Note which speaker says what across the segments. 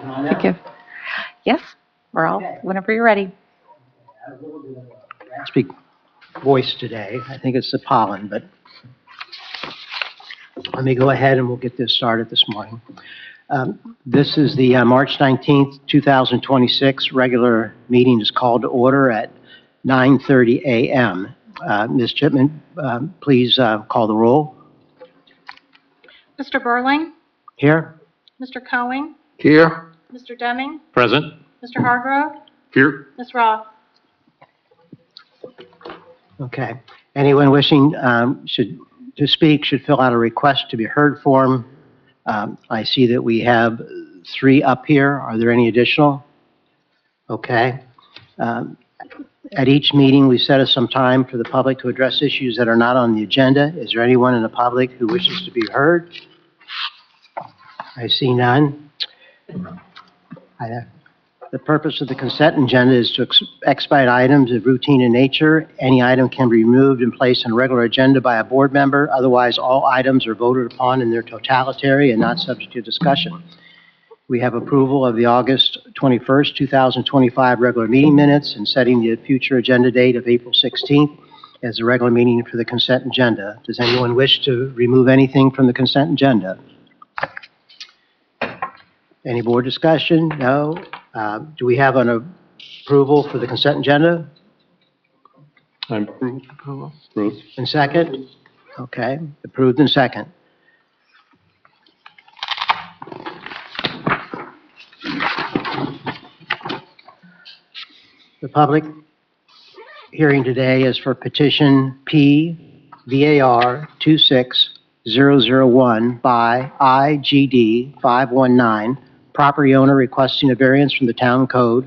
Speaker 1: Thank you. Yes, we're all, whenever you're ready.
Speaker 2: Speak voice today. I think it's the pollen, but let me go ahead and we'll get this started this morning. This is the March 19th, 2026 regular meeting is called to order at 9:30 a.m. Ms. Chipman, please call the roll.
Speaker 3: Mr. Burling?
Speaker 2: Here?
Speaker 3: Mr. Cohen?
Speaker 4: Here.
Speaker 3: Mr. Deming?
Speaker 4: Present.
Speaker 3: Mr. Hargrove?
Speaker 4: Here.
Speaker 3: Ms. Roth?
Speaker 2: Okay. Anyone wishing to speak should fill out a request to be heard form. I see that we have 3 up here. Are there any additional? Okay. At each meeting, we set aside some time for the public to address issues that are not on the agenda. Is there anyone in the public who wishes to be heard? I see none. The purpose of the consent agenda is to expedite items of routine in nature. Any item can be removed and placed on a regular agenda by a board member. Otherwise, all items are voted upon in their totality and not subject to discussion. We have approval of the August 21st, 2025 regular meeting minutes and setting the future agenda date of April 16th as a regular meeting for the consent agenda. Does anyone wish to remove anything from the consent agenda? Any board discussion? No. Do we have an approval for the consent agenda?
Speaker 4: I'm approved. Approved.
Speaker 2: And second? Okay, approved and second. The public hearing today is for petition P-VAR 26001 by IGD 519, property owner requesting a variance from the town code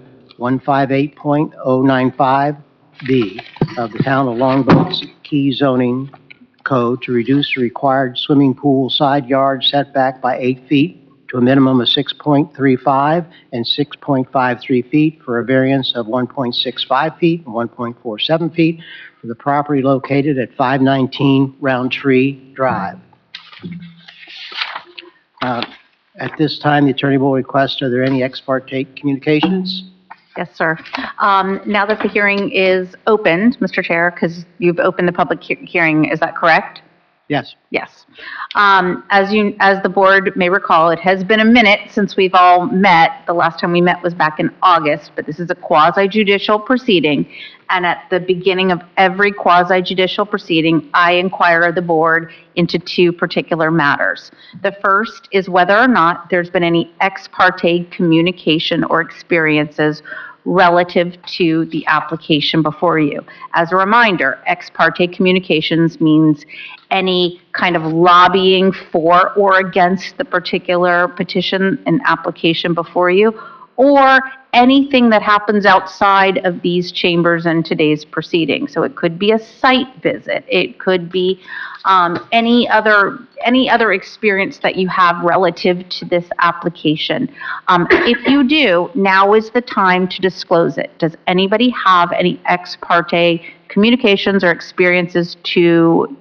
Speaker 2: 158.095B of the town of Longboat Key zoning code to reduce the required swimming pool side yard setback by 8 feet to a minimum of 6.35 and 6.53 feet for a variance of 1.65 feet and 1.47 feet for the property located at 519 Roundtree Drive. At this time, the attorney will request, are there any ex parte communications?
Speaker 1: Yes, sir. Now that the hearing is opened, Mr. Chair, because you've opened the public hearing, is that correct?
Speaker 2: Yes.
Speaker 1: Yes. As the board may recall, it has been a minute since we've all met. The last time we met was back in August, but this is a quasi-judicial proceeding. And at the beginning of every quasi-judicial proceeding, I inquire the board into 2 particular matters. The first is whether or not there's been any ex parte communication or experiences relative to the application before you. As a reminder, ex parte communications means any kind of lobbying for or against the particular petition and application before you, or anything that happens outside of these chambers and today's proceeding. So it could be a site visit. It could be any other experience that you have relative to this application. If you do, now is the time to disclose it. Does anybody have any ex parte communications or experiences to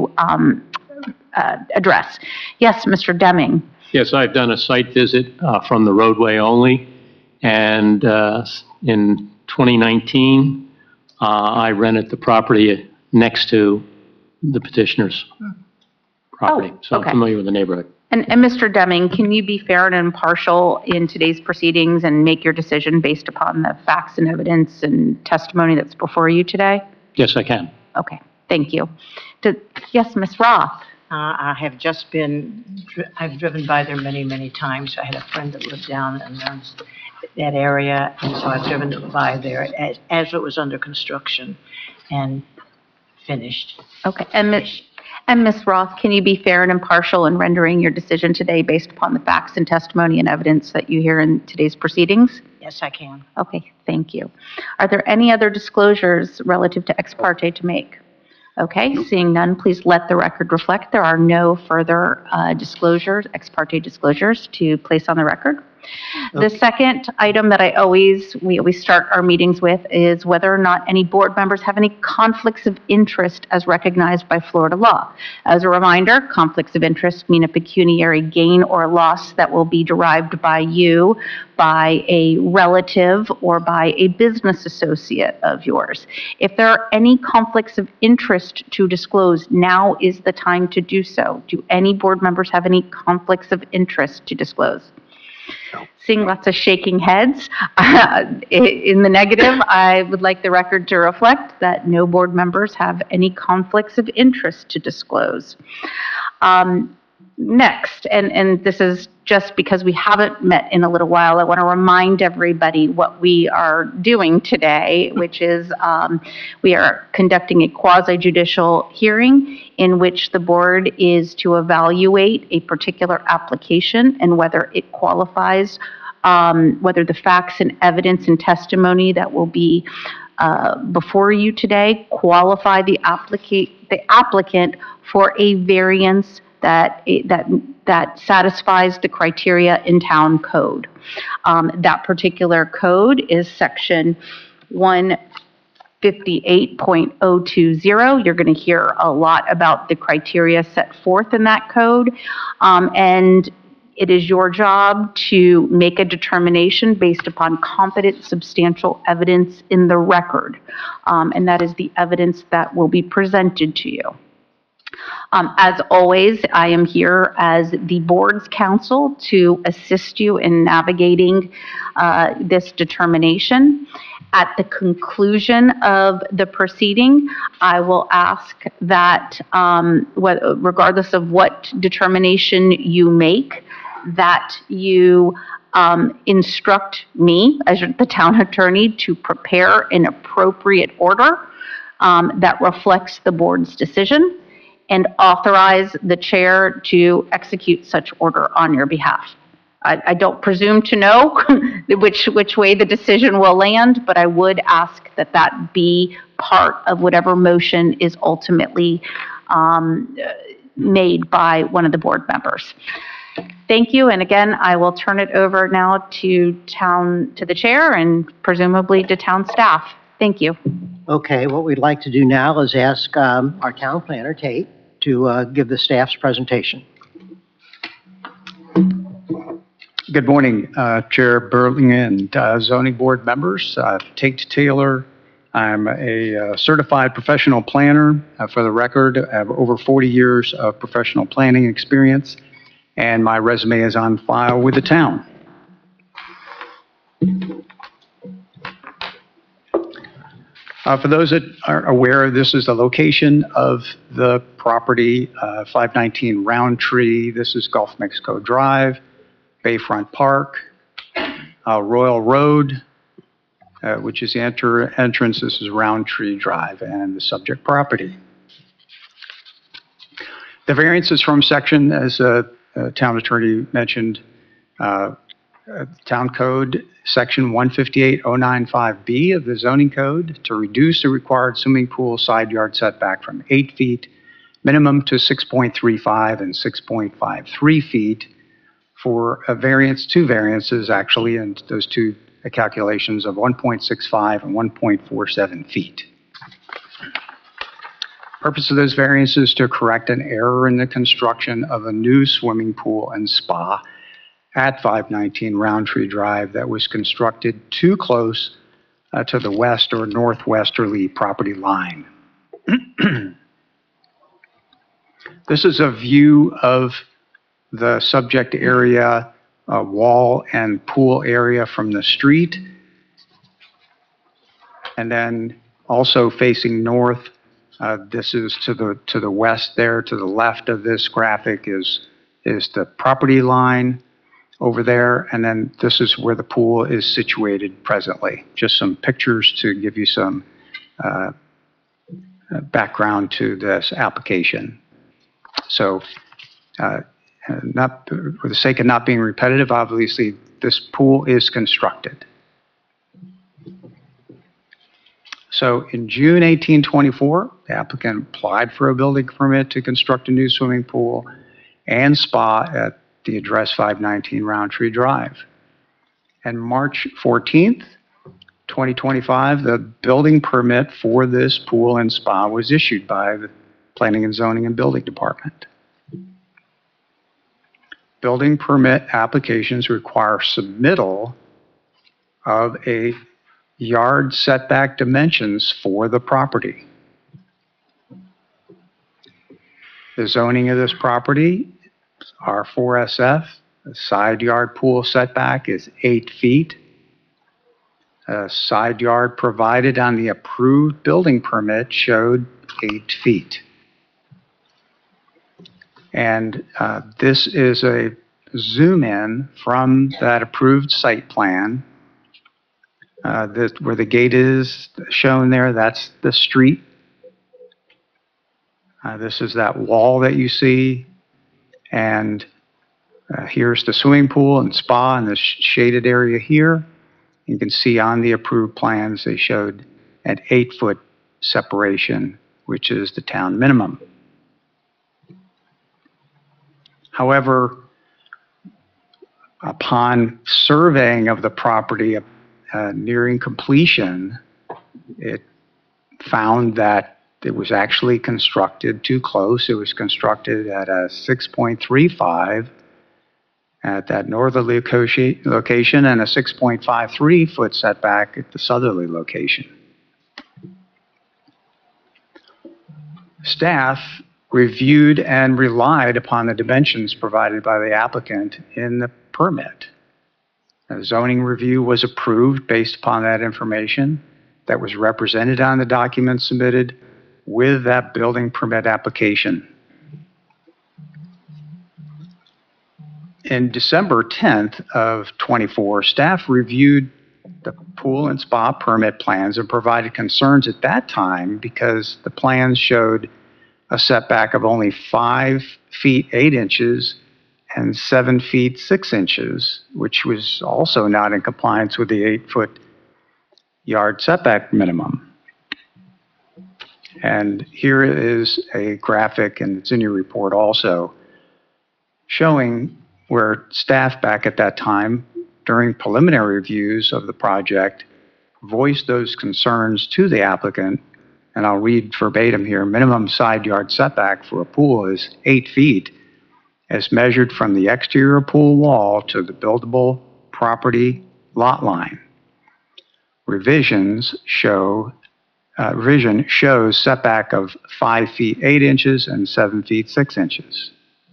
Speaker 1: address? Yes, Mr. Deming.
Speaker 4: Yes, I've done a site visit from the roadway only. And in 2019, I rented the property next to the petitioner's property.
Speaker 1: Oh,
Speaker 4: so
Speaker 1: okay.
Speaker 4: I'm familiar with the neighborhood.
Speaker 1: And Mr. Deming, can you be fair and impartial in today's proceedings and make your decision based upon the facts and evidence and testimony that's before you today?
Speaker 4: Yes, I can.
Speaker 1: Okay, thank you. Yes, Ms. Roth.
Speaker 5: I have just I've driven by there many, many times. I had a friend that lived down in that area, and so I've driven by there as it was under construction and finished.
Speaker 1: Okay, and Ms. Roth, can you be fair and impartial in rendering your decision today based upon the facts and testimony and evidence that you hear in today's proceedings?
Speaker 5: Yes, I can.
Speaker 1: Okay, thank you. Are there any other disclosures relative to ex parte to make? Okay, seeing none, please let the record reflect there are no further disclosures, ex parte disclosures to place on the record. The second item that we always start our meetings with is whether or not any board members have any conflicts of interest as recognized by Florida law. As a reminder, conflicts of interest mean a pecuniary gain or loss that will be derived by you, by a relative, or by a business associate of yours. If there are any conflicts of interest to disclose, now is the time to do so. Do any board members have any conflicts of interest to disclose? Seeing lots of shaking heads in the negative, I would like the record to reflect that no board members have any conflicts of interest to disclose. Next, and this is just because we haven't met in a little while, I want to remind everybody what we are doing today, which is we are conducting a quasi-judicial hearing in which the board is to evaluate a particular application and whether it qualifies, whether the facts and evidence and testimony that will be before you today qualify the applicant for a variance that satisfies the criteria in town code. That particular code is section 158.020. You're going to hear a lot about the criteria set forth in that code, and it is your job to make a determination based upon competent, substantial evidence in the record, and that is the evidence that will be presented to you. As always, I am here as the board's counsel to assist you in navigating this determination. At the conclusion of the proceeding, I will ask that, regardless of what determination you make, that you instruct me as the town attorney to prepare an appropriate order that reflects the board's decision, and authorize the chair to execute such order on your behalf. I don't presume to know which way the decision will land, but I would ask that that be part of whatever motion is ultimately made by one of the board members. Thank you, and again, I will turn it over now to the chair and presumably to town staff. Thank you.
Speaker 2: Okay, what we'd like to do now is ask our town planner, Tate, to give the staff's presentation.
Speaker 6: Good morning, Chair Burling and zoning board members. Tate Taylor. I'm a certified professional planner. For the record, I have over 40 years of professional planning experience, and my resume is on file with the town. For those that aren't aware, this is the location of the property, 519 Roundtree. This is Gulf Mexico Drive, Bayfront Park, Royal Road, which is the entrance. This is Roundtree Drive and the subject property. The variance is from section, as town attorney mentioned, town code section 158.095B of the zoning code to reduce the required swimming pool side yard setback from 8 feet minimum to 6.35 and 6.53 feet for a variance, two variances actually, and those two calculations of 1.65 and 1.47 feet. Purpose of those variances is to correct an error in the construction of a new swimming pool and spa at 519 Roundtree Drive that was constructed too close to the west or northwesterly property line. This is a view of the subject area, wall and pool area from the street. And then also facing north, this is to the west there, to the left of this graphic is the property line over there, and then this is where the pool is situated presently. Just some pictures to give you some background to this application. So, not for the sake of not being repetitive, obviously this pool is constructed. So in June 1824, the applicant applied for a building permit to construct a new swimming pool and spa at the address 519 Roundtree Drive. And March 14th, 2025, the building permit for this pool and spa was issued by the Planning and Zoning and Building Department. Building permit applications require submittal of a yard setback dimensions for the property. The zoning of this property, R4SF, the side yard pool setback is 8 feet. A side yard provided on the approved building permit showed 8 feet. And this is a zoom in from that approved site plan. Where the gate is shown there, that's the street. This is that wall that you see. And here's the swimming pool and spa in the shaded area here. You can see on the approved plans they showed an 8-foot separation, which is the town minimum. However, upon surveying of the property nearing completion, it found that it was actually constructed too close. It was constructed at a 6.35 at that northerly location and a 6.53 foot setback at the southerly location. Staff reviewed and relied upon the dimensions provided by the applicant in the permit. A zoning review was approved based upon that information that was represented on the document submitted with that building permit application. In December 10th of 24, staff reviewed the pool and spa permit plans and provided concerns at that time because the plans showed a setback of only 5 feet 8 inches and 7 feet 6 inches, which was also not in compliance with the 8-foot yard setback minimum. And here is a graphic, and it's in your report also, showing where staff back at that time, during preliminary reviews of the project, voiced those concerns to the applicant. And I'll read verbatim here. Minimum side yard setback for a pool is 8 feet as measured from the exterior pool wall to the buildable property lot line. Revision shows setback of 5 feet 8 inches and 7 feet 6 inches.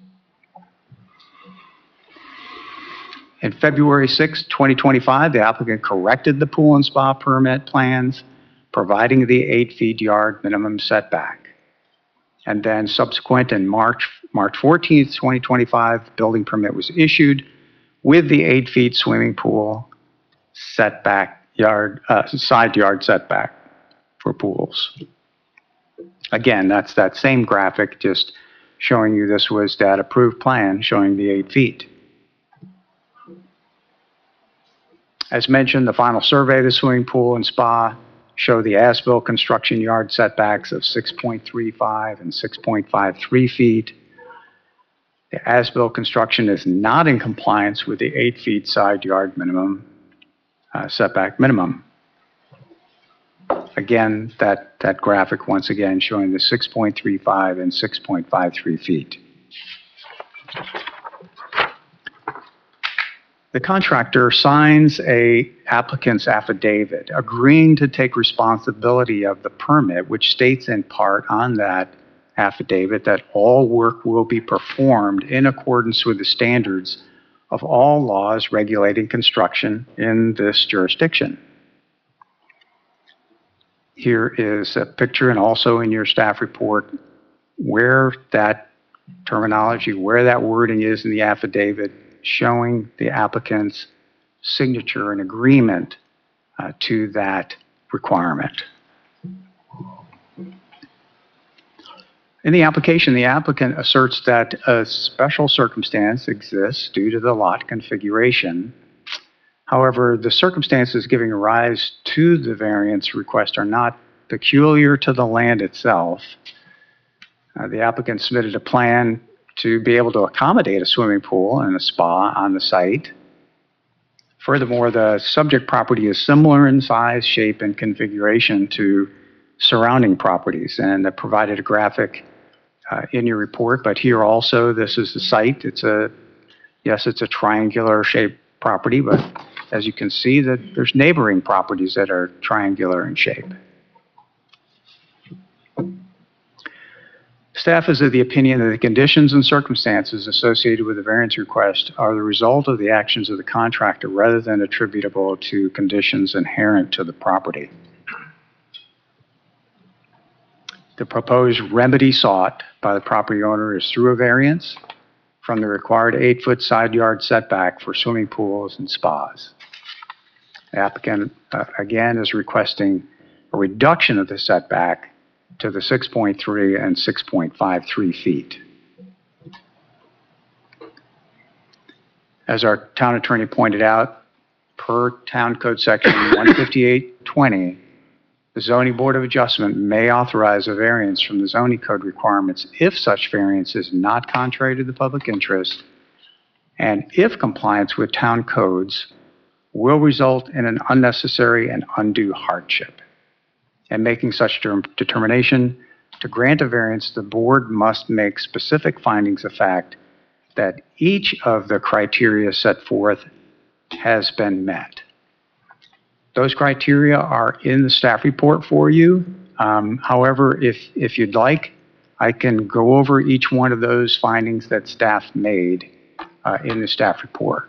Speaker 6: In February 6, 2025, the applicant corrected the pool and spa permit plans, providing the 8 feet yard minimum setback. And then subsequent in March 14th, 2025, building permit was issued with the 8 feet swimming pool setback side yard setback for pools. Again, that's that same graphic, just showing you this was that approved plan showing the 8 feet. As mentioned, the final survey of the swimming pool and spa show the as-built construction yard setbacks of 6.35 and 6.53 feet. The as-built construction is not in compliance with the 8 feet side yard minimum setback minimum. Again, that graphic once again showing the 6.35 and 6.53 feet. The contractor signs a applicant's affidavit agreeing to take responsibility of the permit, which states in part on that affidavit that all work will be performed in accordance with the standards of all laws regulating construction in this jurisdiction. Here is a picture, and also in your staff report, where that terminology, where that wording is in the affidavit, showing the applicant's signature and agreement to that requirement. In the application, the applicant asserts that a special circumstance exists due to the lot configuration. However, the circumstances giving rise to the variance request are not peculiar to the land itself. The applicant submitted a plan to be able to accommodate a swimming pool and a spa on the site. Furthermore, the subject property is similar in size, shape, and configuration to surrounding properties, and I provided a graphic in your report, but here also, this is the site. Yes, it's a triangular shaped property, but as you can see, that there's neighboring properties that are triangular in shape. Staff is of the opinion that the conditions and circumstances associated with the variance request are the result of the actions of the contractor rather than attributable to conditions inherent to the property. The proposed remedy sought by the property owner is through a variance from the required 8-foot side yard setback for swimming pools and spas. The applicant, again, is requesting a reduction of the setback to the 6.3 and 6.53 feet. As our town attorney pointed out, per Town Code Section 15820, the Zoning Board of Adjustment may authorize a variance from the zoning code requirements if such variance is not contrary to the public interest and if compliance with town codes will result in an unnecessary and undue hardship. And making such determination to grant a variance, the board must make specific findings of fact that each of the criteria set forth has been met. Those criteria are in the staff report for you. However, if you'd like, I can go over each one of those findings that staff made in the staff report.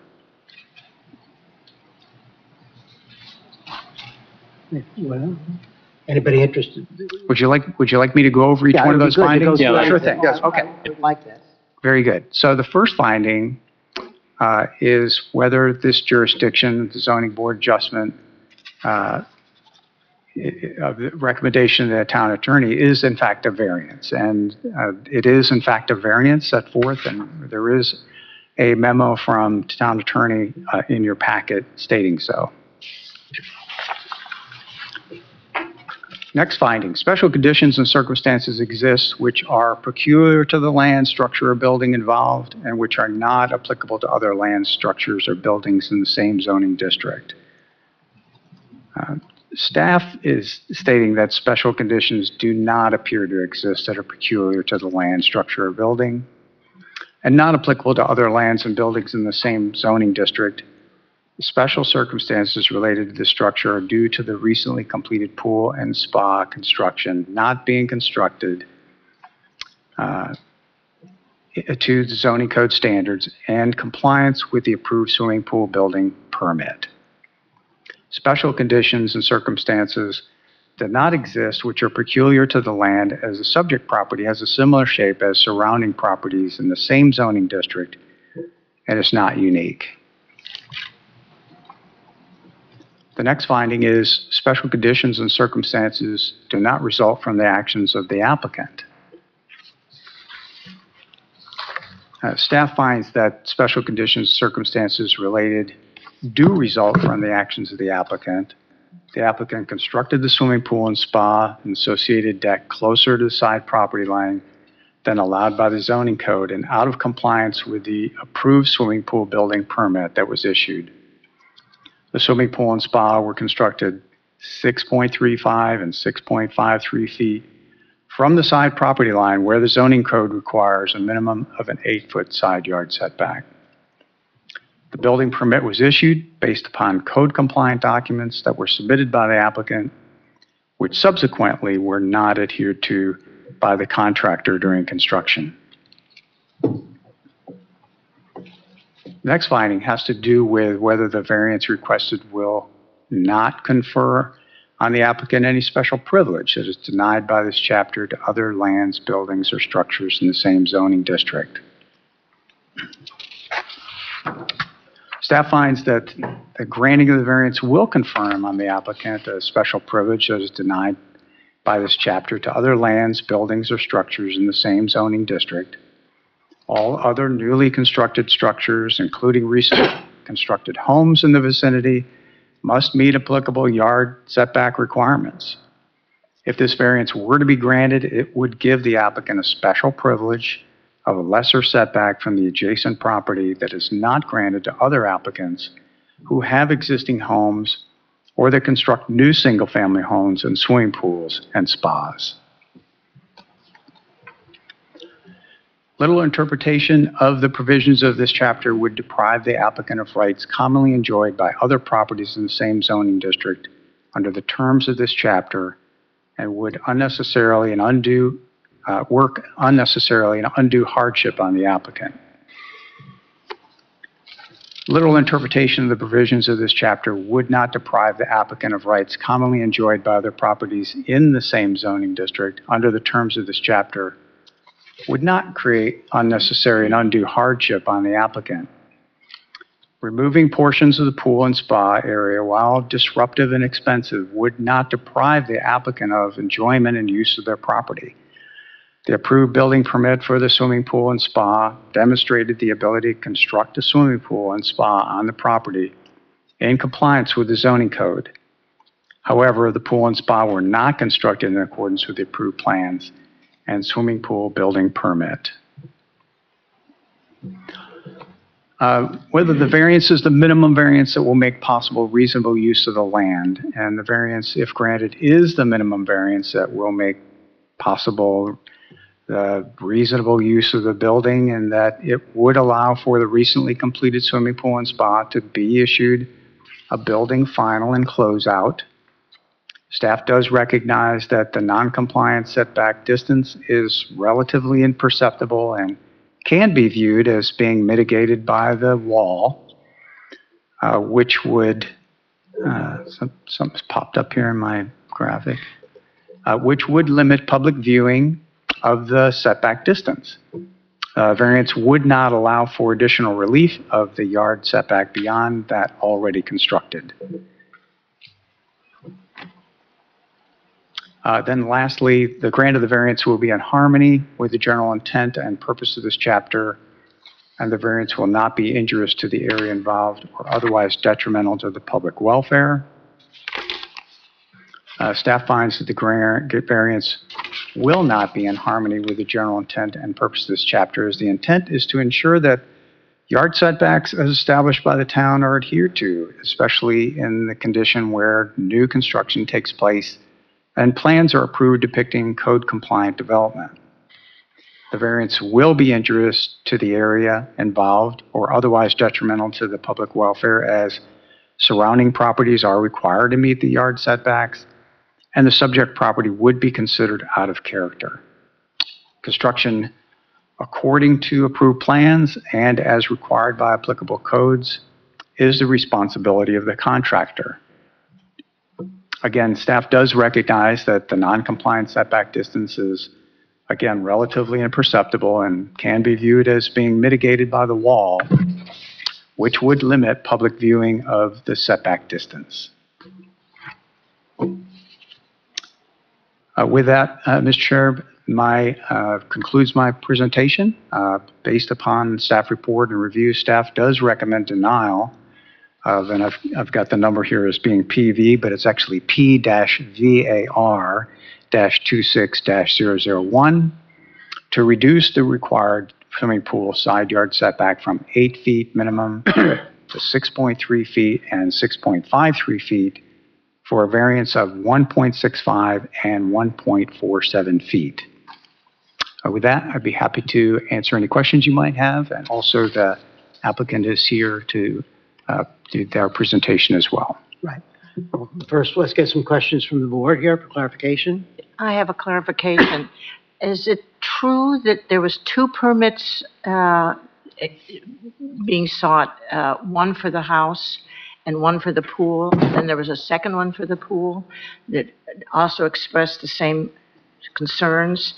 Speaker 2: Well, anybody interested?
Speaker 6: Would you like me to go over each
Speaker 2: Yeah,
Speaker 6: one of
Speaker 2: it'd
Speaker 6: those
Speaker 2: be good to go
Speaker 6: findings?
Speaker 2: through
Speaker 4: Yeah,
Speaker 6: Sure
Speaker 2: everything.
Speaker 6: thing. Yes, okay.
Speaker 2: I would like that.
Speaker 6: Very good. So the first finding is whether this jurisdiction, the zoning board adjustment, of the recommendation of the town attorney is in fact a variance. And it is in fact a variance set forth, and there is a memo from town attorney in your packet stating so. Next finding, special conditions and circumstances exist which are peculiar to the land, structure, or building involved and which are not applicable to other land, structures, or buildings in the same zoning district. Staff is stating that special conditions do not appear to exist that are peculiar to the land, structure, or building and not applicable to other lands and buildings in the same zoning district. Special circumstances related to the structure are due to the recently completed pool and spa construction not being constructed to the zoning code standards and compliance with the approved swimming pool building permit. Special conditions and circumstances that not exist which are peculiar to the land as the subject property has a similar shape as surrounding properties in the same zoning district and is not unique. The next finding is special conditions and circumstances do not result from the actions of the applicant. Staff finds that special conditions and circumstances related do result from the actions of the applicant. The applicant constructed the swimming pool and spa and associated deck closer to the side property line than allowed by the zoning code and out of compliance with the approved swimming pool building permit that was issued. The swimming pool and spa were constructed 6.35 and 6.53 feet from the side property line where the zoning code requires a minimum of an 8-foot side yard setback. The building permit was issued based upon code compliant documents that were submitted by the applicant, which subsequently were not adhered to by the contractor during construction. The next finding has to do with whether the variance requested will not confer on the applicant any special privilege that is denied by this chapter to other lands, buildings, or structures in the same zoning district. Staff finds that the granting of the variance will confirm on the applicant a special privilege that is denied by this chapter to other lands, buildings, or structures in the same zoning district. All other newly constructed structures, including recently constructed homes in the vicinity, must meet applicable yard setback requirements. If this variance were to be granted, it would give the applicant a special privilege of a lesser setback from the adjacent property that is not granted to other applicants who have existing homes or that construct new single-family homes and swimming pools and spas. Little interpretation of the provisions of this chapter would deprive the applicant of rights commonly enjoyed by other properties in the same zoning district under the terms of this chapter and would unnecessarily and undue hardship on the applicant. Literal interpretation of the provisions of this chapter would not deprive the applicant of rights commonly enjoyed by other properties in the same zoning district under the terms of this chapter, would not create unnecessary and undue hardship on the applicant. Removing portions of the pool and spa area, while disruptive and expensive, would not deprive the applicant of enjoyment and use of their property. The approved building permit for the swimming pool and spa demonstrated the ability to construct a swimming pool and spa on the property in compliance with the zoning code. However, the pool and spa were not constructed in accordance with the approved plans and swimming pool building permit. Whether the variance is the minimum variance that will make possible reasonable use of the land, and the variance, if granted, is the minimum variance that will make possible the reasonable use of the building, and that it would allow for the recently completed swimming pool and spa to be issued a building final and closeout. Staff does recognize that the non-compliant setback distance is relatively imperceptible and can be viewed as being mitigated by the wall, which would, something's popped up here in my graphic, which would limit public viewing of the setback distance. Variance would not allow for additional relief of the yard setback beyond that already constructed. Then lastly, the grant of the variance will be in harmony with the general intent and purpose of this chapter, and the variance will not be injurious to the area involved or otherwise detrimental to the public welfare. Staff finds that the variance will not be in harmony with the general intent and purpose of this chapter, as the intent is to ensure that yard setbacks as established by the town are adhered to, especially in the condition where new construction takes place and plans are approved depicting code-compliant development. The variance will be injurious to the area involved or otherwise detrimental to the public welfare, as surrounding properties are required to meet the yard setbacks, and the subject property would be considered out of character. Construction according to approved plans and as required by applicable codes is the responsibility of the contractor. Again, staff does recognize that the non-compliant setback distance is, again, relatively imperceptible and can be viewed as being mitigated by the wall, which would limit public viewing of the setback distance. With that, Mr. Chair, concludes my presentation. Based upon staff report and review, staff does recommend denial of, and I've got the number here as being PV, but it's actually P-VAR-26-001, to reduce the required swimming pool side yard setback from 8 feet minimum to 6.3 feet and 6.53 feet, for a variance of 1.65 and 1.47 feet. With that, I'd be happy to answer any questions you might have, and also the applicant is here to do their presentation as well.
Speaker 2: Right. Well, first, let's get some questions from the board here for clarification.
Speaker 5: I have a clarification. Is it true that there was 2 permits being sought, one for the house and one for the pool, and there was a second one for the pool that also expressed the same concerns?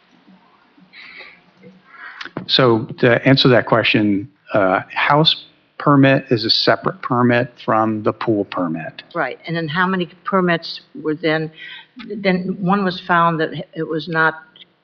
Speaker 6: So to answer that question, house permit is a separate permit from the pool permit.
Speaker 5: Right, and then how many permits were then one was found that it was not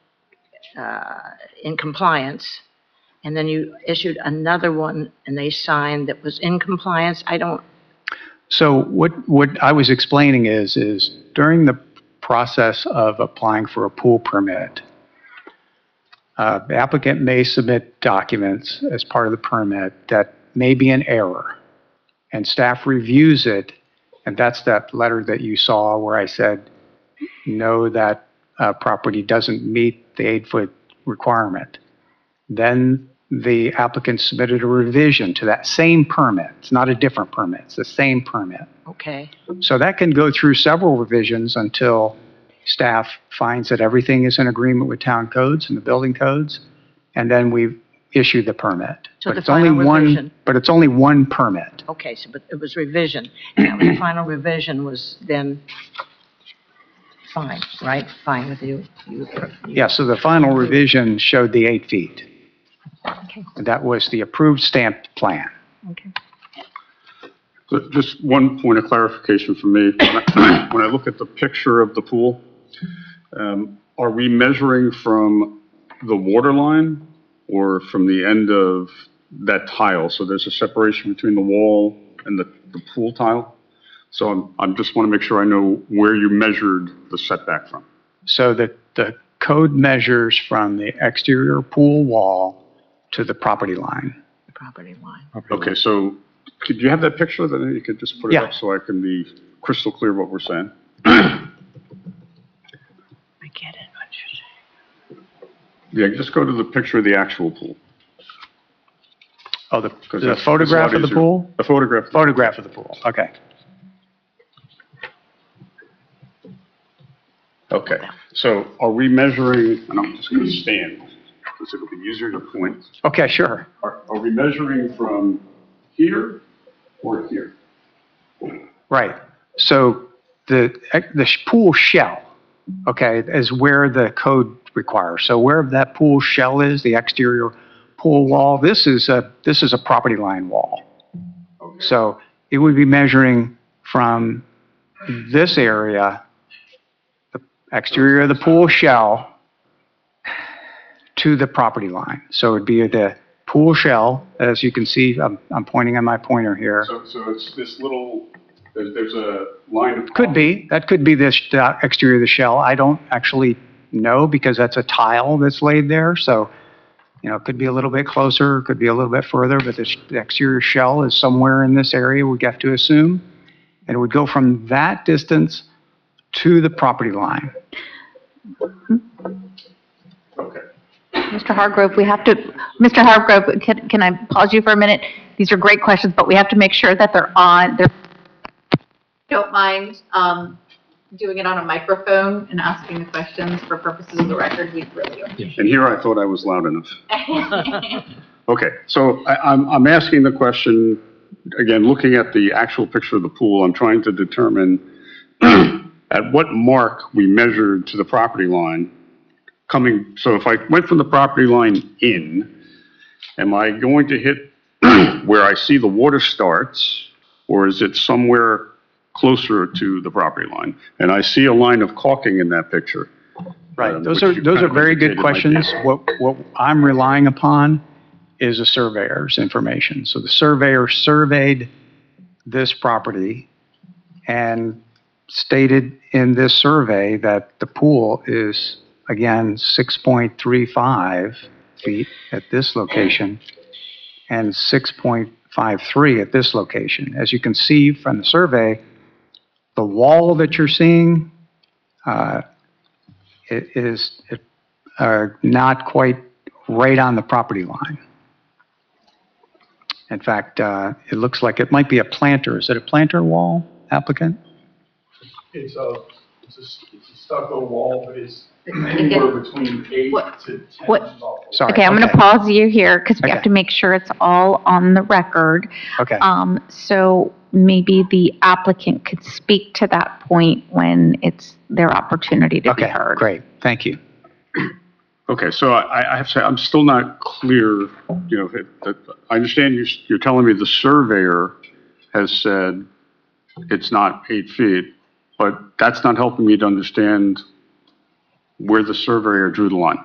Speaker 5: in compliance, and then you issued another one and they signed that was in compliance?
Speaker 6: So what I was explaining is during the process of applying for a pool permit, the applicant may submit documents as part of the permit that may be in error. and staff reviews it, and that's that letter that you saw where I said, no, that property doesn't meet the 8-foot requirement. Then the applicant submitted a revision to that same permit. It's not a different permit, it's the same permit.
Speaker 5: Okay.
Speaker 6: So that can go through several revisions until staff finds that everything is in agreement with town codes and the building codes, and then we issue the permit.
Speaker 5: So
Speaker 6: But
Speaker 5: the
Speaker 6: it's only
Speaker 5: final
Speaker 6: one.
Speaker 5: revision-
Speaker 6: But it's only one permit.
Speaker 5: Okay, so, but it was revision, and that was the final revision was then fine, right? Fine with you?
Speaker 6: Yeah, so the final revision showed the 8 feet.
Speaker 5: Okay,
Speaker 6: And that was the approved stamped plan.
Speaker 5: okay.
Speaker 7: So just one point of clarification for me. When I look at the picture of the pool, are we measuring from the water line or from the end of that tile? So there's a separation between the wall and the pool tile? So I'm just want to make sure I know where you measured the setback from.
Speaker 6: So the code measures from the exterior pool wall to the property line.
Speaker 5: The property line.
Speaker 7: Okay, so could you have that picture? Then you could just put it
Speaker 6: Yeah.
Speaker 7: up so I can be crystal clear what we're saying.
Speaker 5: I get it, what you're saying.
Speaker 7: Yeah, just go to the picture of the actual pool.
Speaker 6: Oh,
Speaker 7: 'Cause
Speaker 6: the
Speaker 7: that's
Speaker 6: photograph
Speaker 7: a lot
Speaker 6: of the
Speaker 7: easier.
Speaker 6: pool?
Speaker 7: The photograph.
Speaker 6: Photograph of the pool, okay.
Speaker 7: Okay, so are we measuring, and I'm just going to stand, because it'll be easier to point.
Speaker 6: Okay, sure.
Speaker 7: Are we measuring from here or here?
Speaker 6: Right. So the pool shell, okay, is where the code requires. So where that pool shell is, the exterior pool wall, this is a property line wall.
Speaker 7: Okay.
Speaker 6: So it would be measuring from this area, the exterior of the pool shell, to the property line. So it'd be the pool shell, as you can see, I'm pointing on my pointer here.
Speaker 7: So it's this little, there's a line of.
Speaker 6: Could be, that could be the exterior of the shell. I don't actually know because that's a tile that's laid there. So, you know, it could be a little bit closer, could be a little bit further, but the exterior shell is somewhere in this area, we have to assume. And it would go from that distance to the property line.
Speaker 7: Okay.
Speaker 1: Mr. Hargrove, Mr. Hargrove, can I pause you for a minute? These are great questions, but we have to make sure that don't mind, doing it on a microphone and asking the questions for purposes of the record. We really appreciate
Speaker 7: And here I thought I was loud enough.
Speaker 1: it.
Speaker 7: Okay, so I'm asking the question, again, looking at the actual picture of the pool, I'm trying to determine at what mark we measured to the property line coming, so if I went from the property line in, am I going to hit where I see the water starts, or is it somewhere closer to the property line? And I see a line of caulking in that picture.
Speaker 6: Right, those
Speaker 7: which you kind
Speaker 6: are
Speaker 7: of
Speaker 6: very good
Speaker 7: indicated might be-
Speaker 6: questions. What I'm relying upon is a surveyor's information. So the surveyor surveyed this property and stated in this survey that the pool is, again, 6.35 feet at this location and 6.53 at this location. As you can see from the survey, the wall that you're seeing, it is not quite right on the property line. In fact, it looks like it might be a planter. Is it a planter wall, applicant?
Speaker 8: It's a stucco wall, but it's anywhere between 8
Speaker 1: What-
Speaker 8: to 10
Speaker 1: what-
Speaker 8: involved.
Speaker 6: Sorry.
Speaker 1: Okay, I'm going to pause you here because we have
Speaker 6: Okay.
Speaker 1: to make sure it's all on the record.
Speaker 6: Okay.
Speaker 1: So maybe the applicant could speak to that point when it's their opportunity to be
Speaker 6: Okay,
Speaker 1: heard.
Speaker 6: great. Thank you.
Speaker 7: Okay, so I have to say, I'm still not clear, you know, I understand you're telling me the surveyor has said it's not 8 feet, but that's not helping me to understand where the surveyor drew the line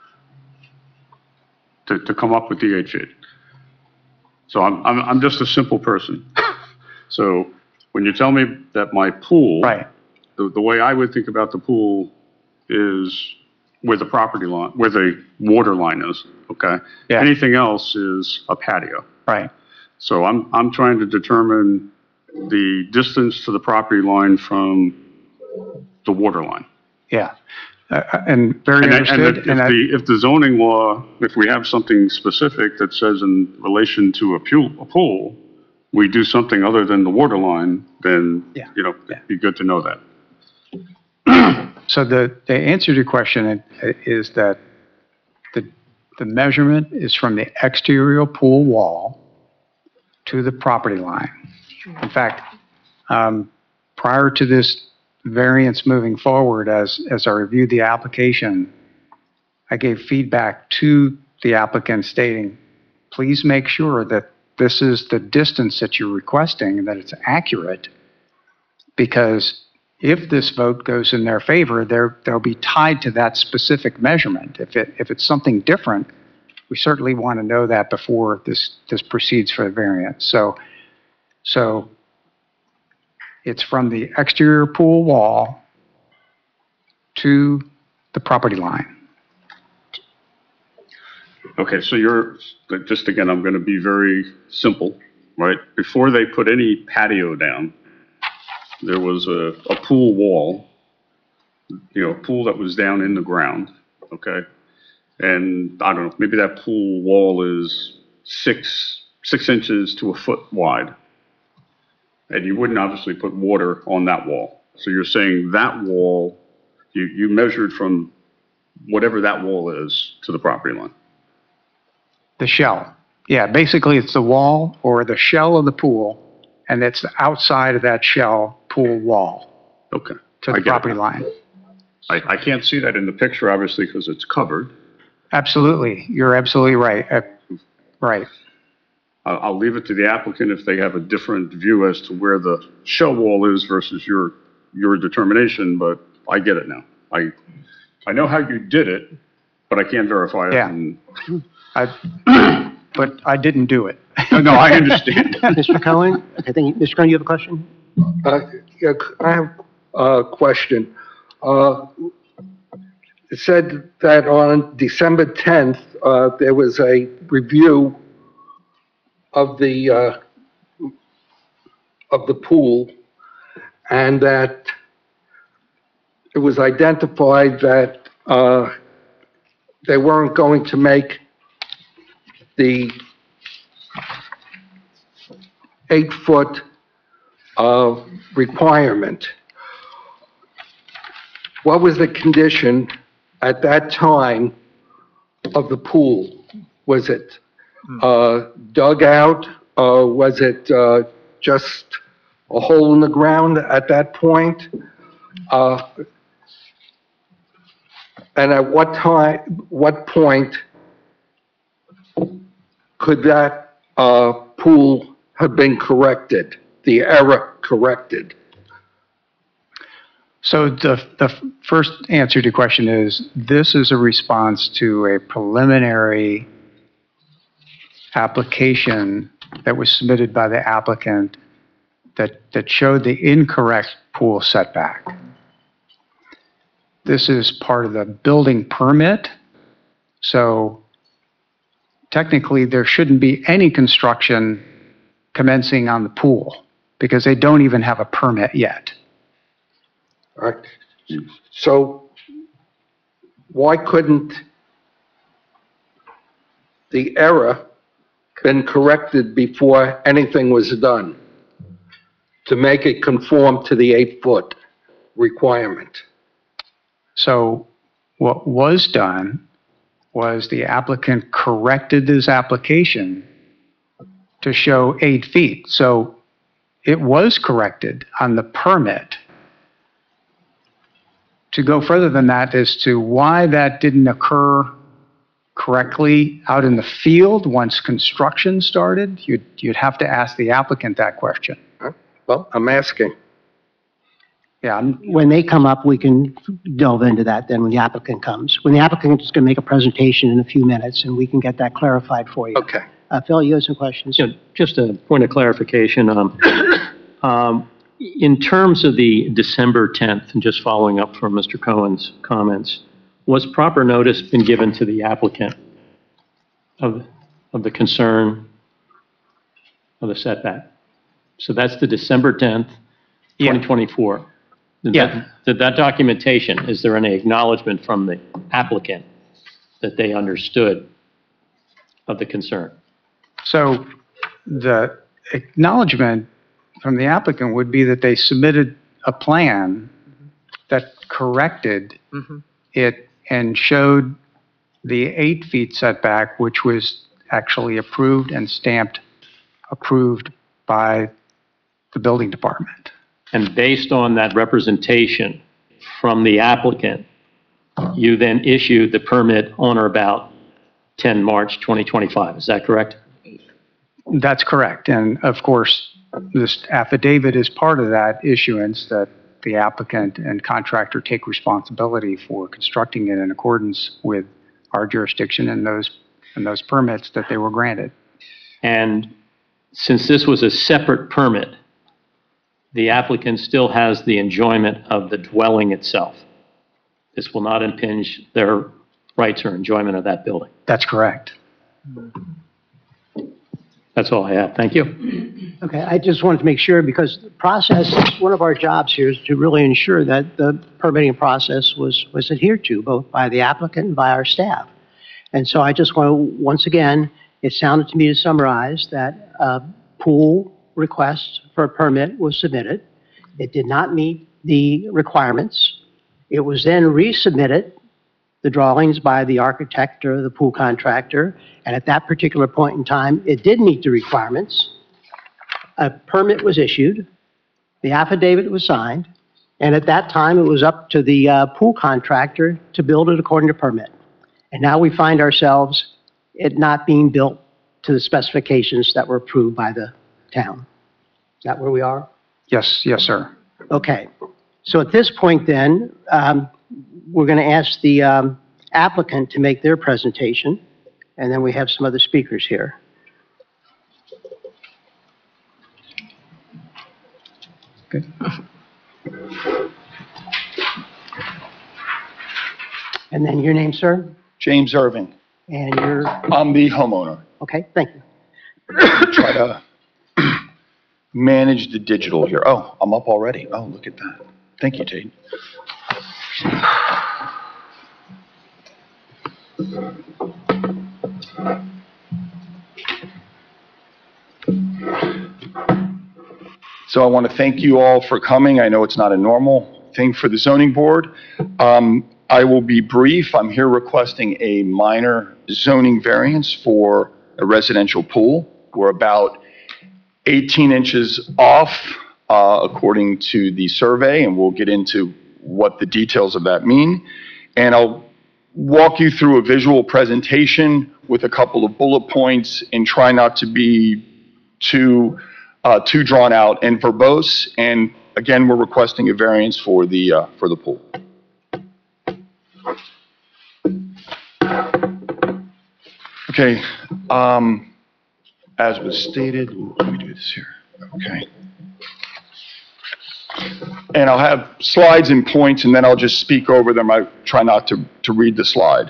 Speaker 7: to come up with the 8 feet. So I'm just a simple person. So when you tell me that my pool.
Speaker 6: Right.
Speaker 7: The way I would think about the pool is where the property line, where the water line is, okay?
Speaker 6: Yeah.
Speaker 7: Anything else is a patio.
Speaker 6: Right.
Speaker 7: So I'm trying to determine the distance to the property line from the water line.
Speaker 6: Yeah. And very understood.
Speaker 7: If the zoning law, if we have something specific that says in relation to a pool, we do something other than the water line, then,
Speaker 6: Yeah.
Speaker 7: it'd be good to know that.
Speaker 6: So the answer to your question is that the measurement is from the exterior pool wall to the property line. In fact, prior to this variance moving forward, as I reviewed the application, I gave feedback to the applicant stating, please make sure that this is the distance that you're requesting and that it's accurate, because if this vote goes in their favor, they'll be tied to that specific measurement. If it's something different, we certainly want to know that before this proceeds for the variance. So it's from the exterior pool wall to the property line.
Speaker 7: Okay, so just again, I'm going to be very simple, right? Before they put any patio down, there was a pool wall, a pool that was down in the ground, okay? And I don't know, maybe that pool wall is six inches to a foot wide. And you wouldn't obviously put water on that wall. So you're saying that wall, you measured from whatever that wall is to the property line?
Speaker 6: The shell. Yeah, basically it's the wall or the shell of the pool, and it's the outside of that shell pool wall.
Speaker 7: Okay.
Speaker 6: To the property line.
Speaker 7: I can't see that in the picture, obviously, because it's covered.
Speaker 6: Absolutely. You're absolutely right. Right.
Speaker 7: I'll leave it to the applicant if they have a different view as to where the shell wall is versus your determination, but I get it now. I know how you did it, but I can't verify it.
Speaker 6: Yeah. But I didn't do it.
Speaker 7: No, I understand.
Speaker 2: Mr. Cohen? Okay, thank you. Mr. Cohen, you have a question?
Speaker 9: Yeah, I have a question. It said that on December 10th, there was a review of the pool, and that it was identified that they weren't going to make the 8-foot requirement. What was the condition at that time of the pool? Was it dug out? Was it just a hole in the ground at that point? And at what point could that pool have been corrected, the error corrected?
Speaker 6: So the first answer to your question is, this is a response to a preliminary application that was submitted by the applicant that showed the incorrect pool setback. This is part of the building permit, so technically there shouldn't be any construction commencing on the pool because they don't even have a permit yet.
Speaker 9: All right. So why couldn't the error been corrected before anything was done to make it conform to the 8-foot requirement?
Speaker 6: So what was done was the applicant corrected his application to show 8 feet. So it was corrected on the permit. To go further than that as to why that didn't occur correctly out in the field once construction started, you'd have to ask the applicant that question.
Speaker 9: Well, I'm asking.
Speaker 6: Yeah,
Speaker 2: When they come up, we can delve into that then when the applicant comes. When the applicant is going to make a presentation in a few minutes, and we can get that clarified for you.
Speaker 9: Okay.
Speaker 2: Phil, you have some questions?
Speaker 4: Just a point of clarification. In terms of the December 10th, and just following up from Mr. Cohen's comments, was proper notice been given to the applicant of the concern? of the setback. So that's the December 10th,
Speaker 6: Yeah.
Speaker 4: 2024.
Speaker 6: Yeah.
Speaker 4: That documentation, is there any acknowledgement from the applicant that they understood of the concern?
Speaker 6: So the acknowledgement from the applicant would be that they submitted a plan that corrected it and showed the 8 feet setback, which was actually approved and stamped approved by the building department.
Speaker 4: And based on that representation from the applicant, you then issued the permit on or about 10 March 2025. Is that correct?
Speaker 6: That's correct. And of course, this affidavit is part of that issuance that the applicant and contractor take responsibility for constructing it in accordance with our jurisdiction and those permits that they were granted.
Speaker 4: And since this was a separate permit, the applicant still has the enjoyment of the dwelling itself. This will not impinge their rights or enjoyment of that building.
Speaker 6: That's correct.
Speaker 4: That's all I have. Thank you.
Speaker 2: Okay, I just wanted to make sure, because the process, one of our jobs here is to really ensure that the permitting process was adhered to, both by the applicant and by our staff. And so I just want to, once again, it sounded to me, to summarize, that a pool request for a permit was submitted. It did not meet the requirements. It was then resubmitted, the drawings by the architect or the pool contractor, and at that particular point in time, it did meet the requirements. A permit was issued, the affidavit was signed, and at that time, it was up to the pool contractor to build it according to permit. And now we find ourselves it not being built to the specifications that were approved by the town. Is that where we are?
Speaker 6: Yes, yes, sir.
Speaker 2: Okay. So at this point then, we're going to ask the applicant to make their presentation, and then we have some other speakers here.
Speaker 6: Good.
Speaker 2: And then your name, sir?
Speaker 10: James Irving.
Speaker 2: And your,
Speaker 10: I'm the homeowner.
Speaker 2: okay, thank you.
Speaker 10: Try to manage the digital here. Oh, I'm up already. Oh, look at that. Thank you, Tate. So I want to thank you all for coming. I know it's not a normal thing for the zoning board. I will be brief. I'm here requesting a minor zoning variance for a residential pool. We're about 18 inches off, according to the survey, and we'll get into what the details of that mean. And I'll walk you through a visual presentation with a couple of bullet points and try not to be too drawn out and verbose. And again, we're requesting a variance for the pool. Okay, as was stated, let me do this here. Okay. And I'll have slides and points, and then I'll just speak over them. I try not to read the slide.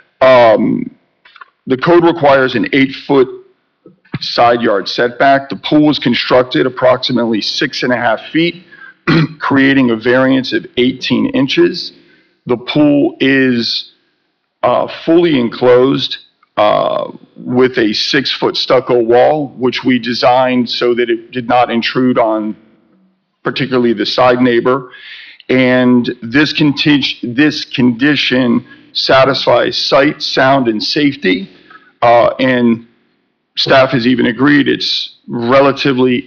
Speaker 10: The code requires an 8-foot side yard setback. The pool was constructed approximately 6.5 feet, creating a variance of 18 inches. The pool is fully enclosed with a 6-foot stucco wall, which we designed so that it did not intrude on particularly the side neighbor. And this condition satisfies sight, sound, and safety. And staff has even agreed it's relatively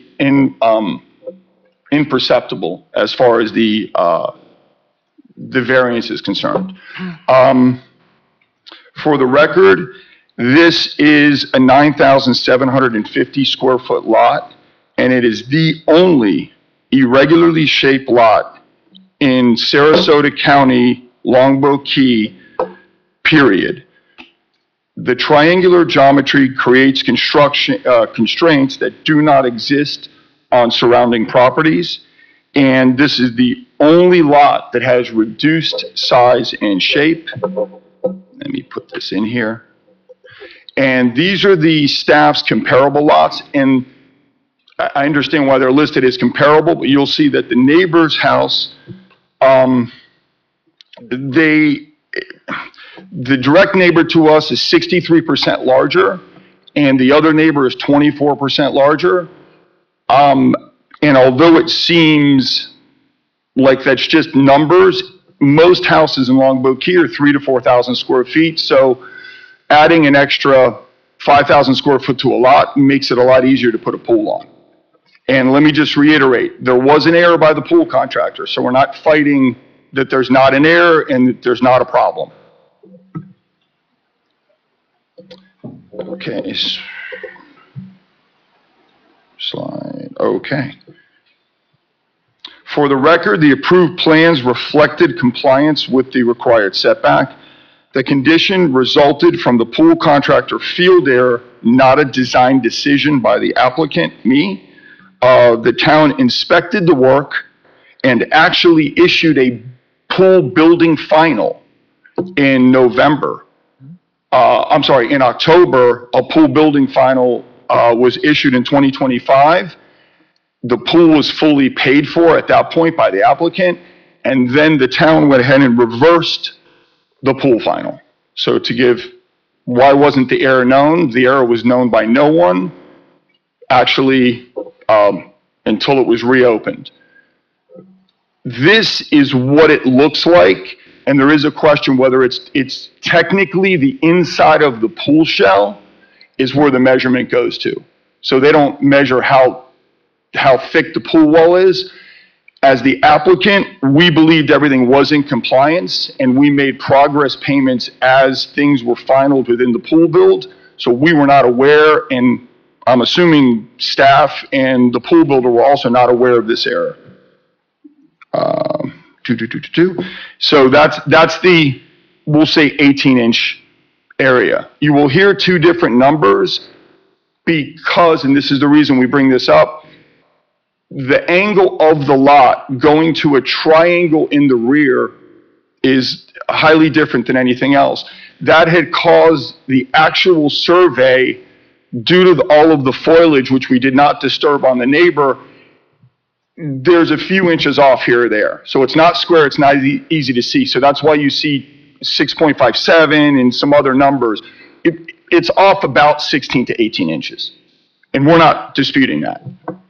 Speaker 10: imperceptible as far as the variance is concerned. For the record, this is a 9,750 square foot lot, and it is the only irregularly shaped lot in Sarasota County, Longboat Key, period. The triangular geometry creates construction constraints that do not exist on surrounding properties, and this is the only lot that has reduced size and shape. Let me put this in here. And these are the staff's comparable lots, and I understand why they're listed as comparable, but you'll see that the neighbor's house, the direct neighbor to us is 63% larger, and the other neighbor is 24% larger. And although it seems like that's just numbers, most houses in Longboat Key are 3,000 to 4,000 square feet. So adding an extra 5,000 square foot to a lot makes it a lot easier to put a pool on. And let me just reiterate, there was an error by the pool contractor, so we're not fighting that there's not an error and that there's not a problem. Okay. Slide, okay. For the record, the approved plans reflected compliance with the required setback. The condition resulted from the pool contractor field error, not a design decision by the applicant, me. The town inspected the work and actually issued a pool building final in November. In October, a pool building final was issued in 2025. The pool was fully paid for at that point by the applicant, and then the town went ahead and reversed the pool final. So to give, why wasn't the error known? The error was known by no one, actually, until it was reopened. This is what it looks like, and there is a question whether it's technically the inside of the pool shell is where the measurement goes to. So they don't measure how thick the pool wall is. As the applicant, we believed everything was in compliance, and we made progress payments as things were finalized within the pool build. So we were not aware, and I'm assuming staff and the pool builder were also not aware of this error. So that's the, we'll say 18-inch area. You will hear two different numbers because, and this is the reason we bring this up, the angle of the lot going to a triangle in the rear is highly different than anything else. That had caused the actual survey, due to all of the foliage, which we did not disturb on the neighbor, there's a few inches off here or there. So it's not square, it's not easy to see. So that's why you see 6.57 and some other numbers. It's off about 16 to 18 inches. And we're not disputing that.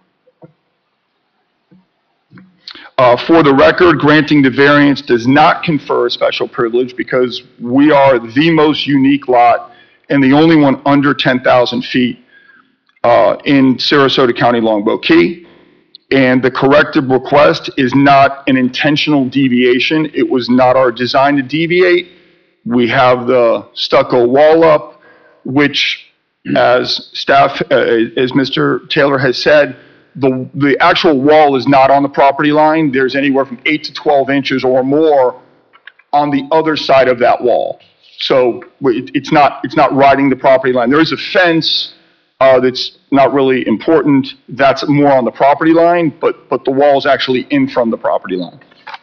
Speaker 10: For the record, granting the variance does not confer a special privilege because we are the most unique lot and the only one under 10,000 feet in Sarasota County, Longboat Key. And the corrective request is not an intentional deviation. It was not our design to deviate. We have the stucco wall up, which as staff, as Mr. Taylor has said, the actual wall is not on the property line. There's anywhere from 8 to 12 inches or more on the other side of that wall. So it's not riding the property line. There is a fence that's not really important. That's more on the property line, but the wall is actually in from the property line.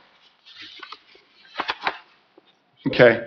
Speaker 10: Okay.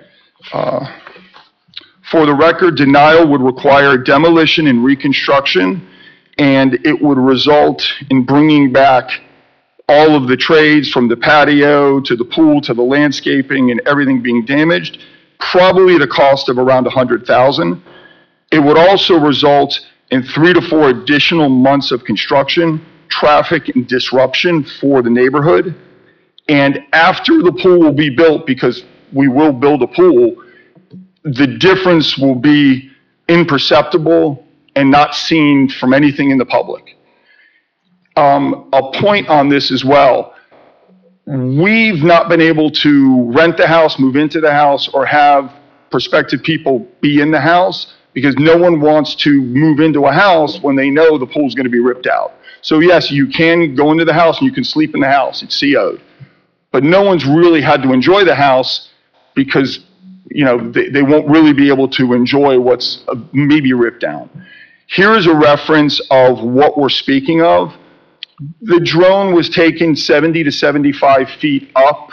Speaker 10: For the record, denial would require demolition and reconstruction, and it would result in bringing back all of the trades from the patio to the pool to the landscaping and everything being damaged, probably at a cost of around $100,000. It would also result in 3 to 4 additional months of construction, traffic, and disruption for the neighborhood. And after the pool will be built, because we will build a pool, the difference will be imperceptible and not seen from anything in the public. A point on this as well, we've not been able to rent the house, move into the house, or have prospective people be in the house because no one wants to move into a house when they know the pool's going to be ripped out. So yes, you can go into the house and you can sleep in the house. It's CO'd. But no one's really had to enjoy the house because, you know, they won't really be able to enjoy what's maybe ripped down. Here is a reference of what we're speaking of. The drone was taken 70 to 75 feet up.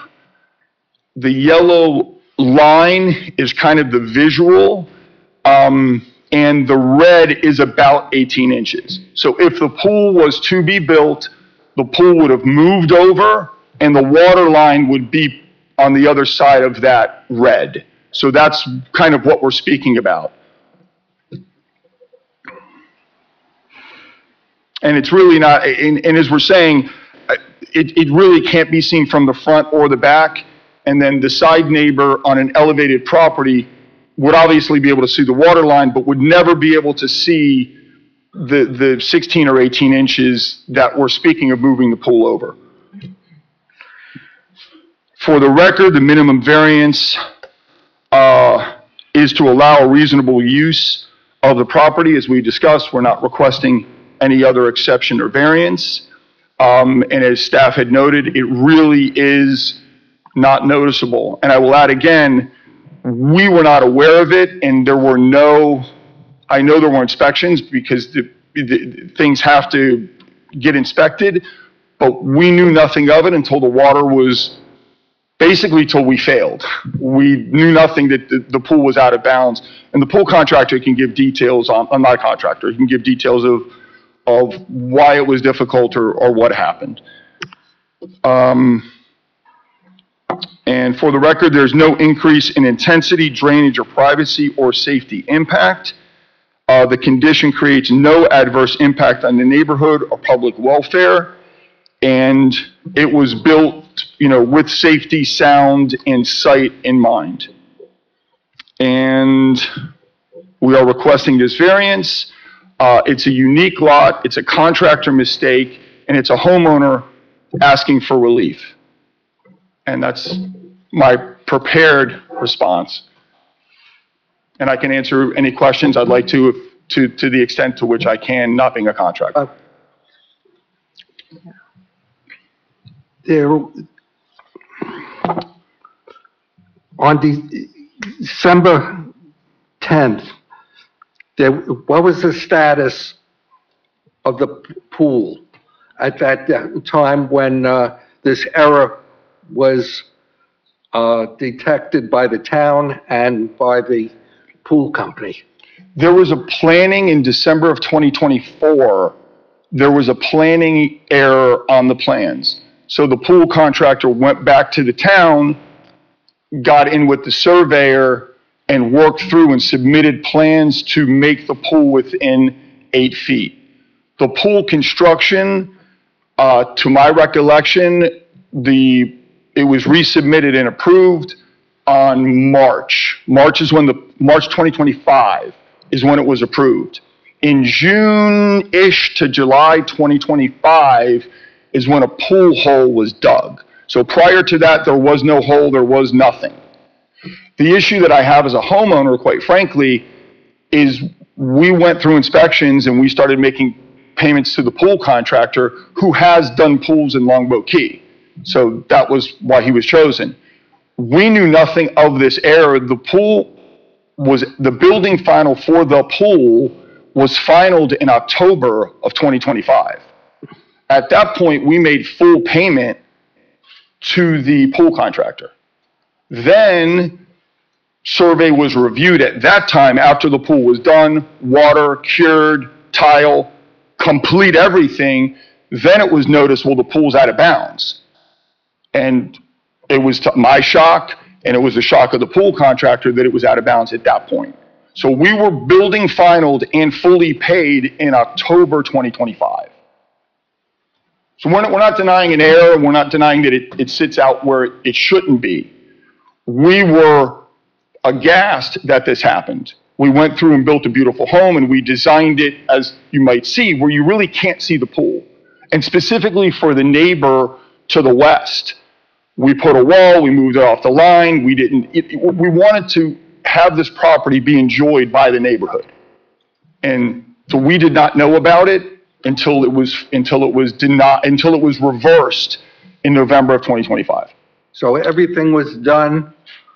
Speaker 10: The yellow line is kind of the visual. and the red is about 18 inches. So if the pool was to be built, the pool would have moved over and the water line would be on the other side of that red. So that's kind of what we're speaking about. And it's really not, and as we're saying, it really can't be seen from the front or the back. And then the side neighbor on an elevated property would obviously be able to see the water line, but would never be able to see the 16 or 18 inches that we're speaking of moving the pool over. For the record, the minimum variance is to allow a reasonable use of the property. As we discussed, we're not requesting any other exception or variance. And as staff had noted, it really is not noticeable. And I will add again, we were not aware of it, and there were no, I know there were inspections because the things have to get inspected, but we knew nothing of it until the water was, basically till we failed. We knew nothing that the pool was out of bounds. And the pool contractor can give details on, not a contractor, he can give details of why it was difficult or what happened. And for the record, there's no increase in intensity, drainage, or privacy or safety impact. The condition creates no adverse impact on the neighborhood or public welfare. And it was built, with safety, sound, and sight in mind. And we are requesting this variance. It's a unique lot, it's a contractor mistake, and it's a homeowner asking for relief. And that's my prepared response. And I can answer any questions I'd like to the extent to which I can, not being a contractor.
Speaker 9: There, on December 10th, what was the status of the pool at that time when this error was detected by the town and by the pool company?
Speaker 10: There was a planning in December of 2024. There was a planning error on the plans. So the pool contractor went back to the town, got in with the surveyor, and worked through and submitted plans to make the pool within 8 feet. The pool construction, to my recollection, it was resubmitted and approved on March. March 2025 is when it was approved. In June-ish to July 2025 is when a pool hole was dug. So prior to that, there was no hole, there was nothing. The issue that I have as a homeowner, quite frankly, is we went through inspections and we started making payments to the pool contractor who has done pools in Longboat Key. So that was why he was chosen. We knew nothing of this error. The building final for the pool was finalized in October of 2025. At that point, we made full payment to the pool contractor. Then survey was reviewed at that time after the pool was done, water, cured, tile, complete everything. Then it was noticed, well, the pool's out of bounds. And it was my shock, and it was the shock of the pool contractor that it was out of bounds at that point. So we were building finalized and fully paid in October 2025. So we're not denying an error, and we're not denying that it sits out where it shouldn't be. We were aghast that this happened. We went through and built a beautiful home, and we designed it, as you might see, where you really can't see the pool. And specifically for the neighbor to the west, we put a wall, we moved it off the line, we wanted to have this property be enjoyed by the neighborhood. And so we did not know about it until it was reversed in November of 2025.
Speaker 9: So everything was done,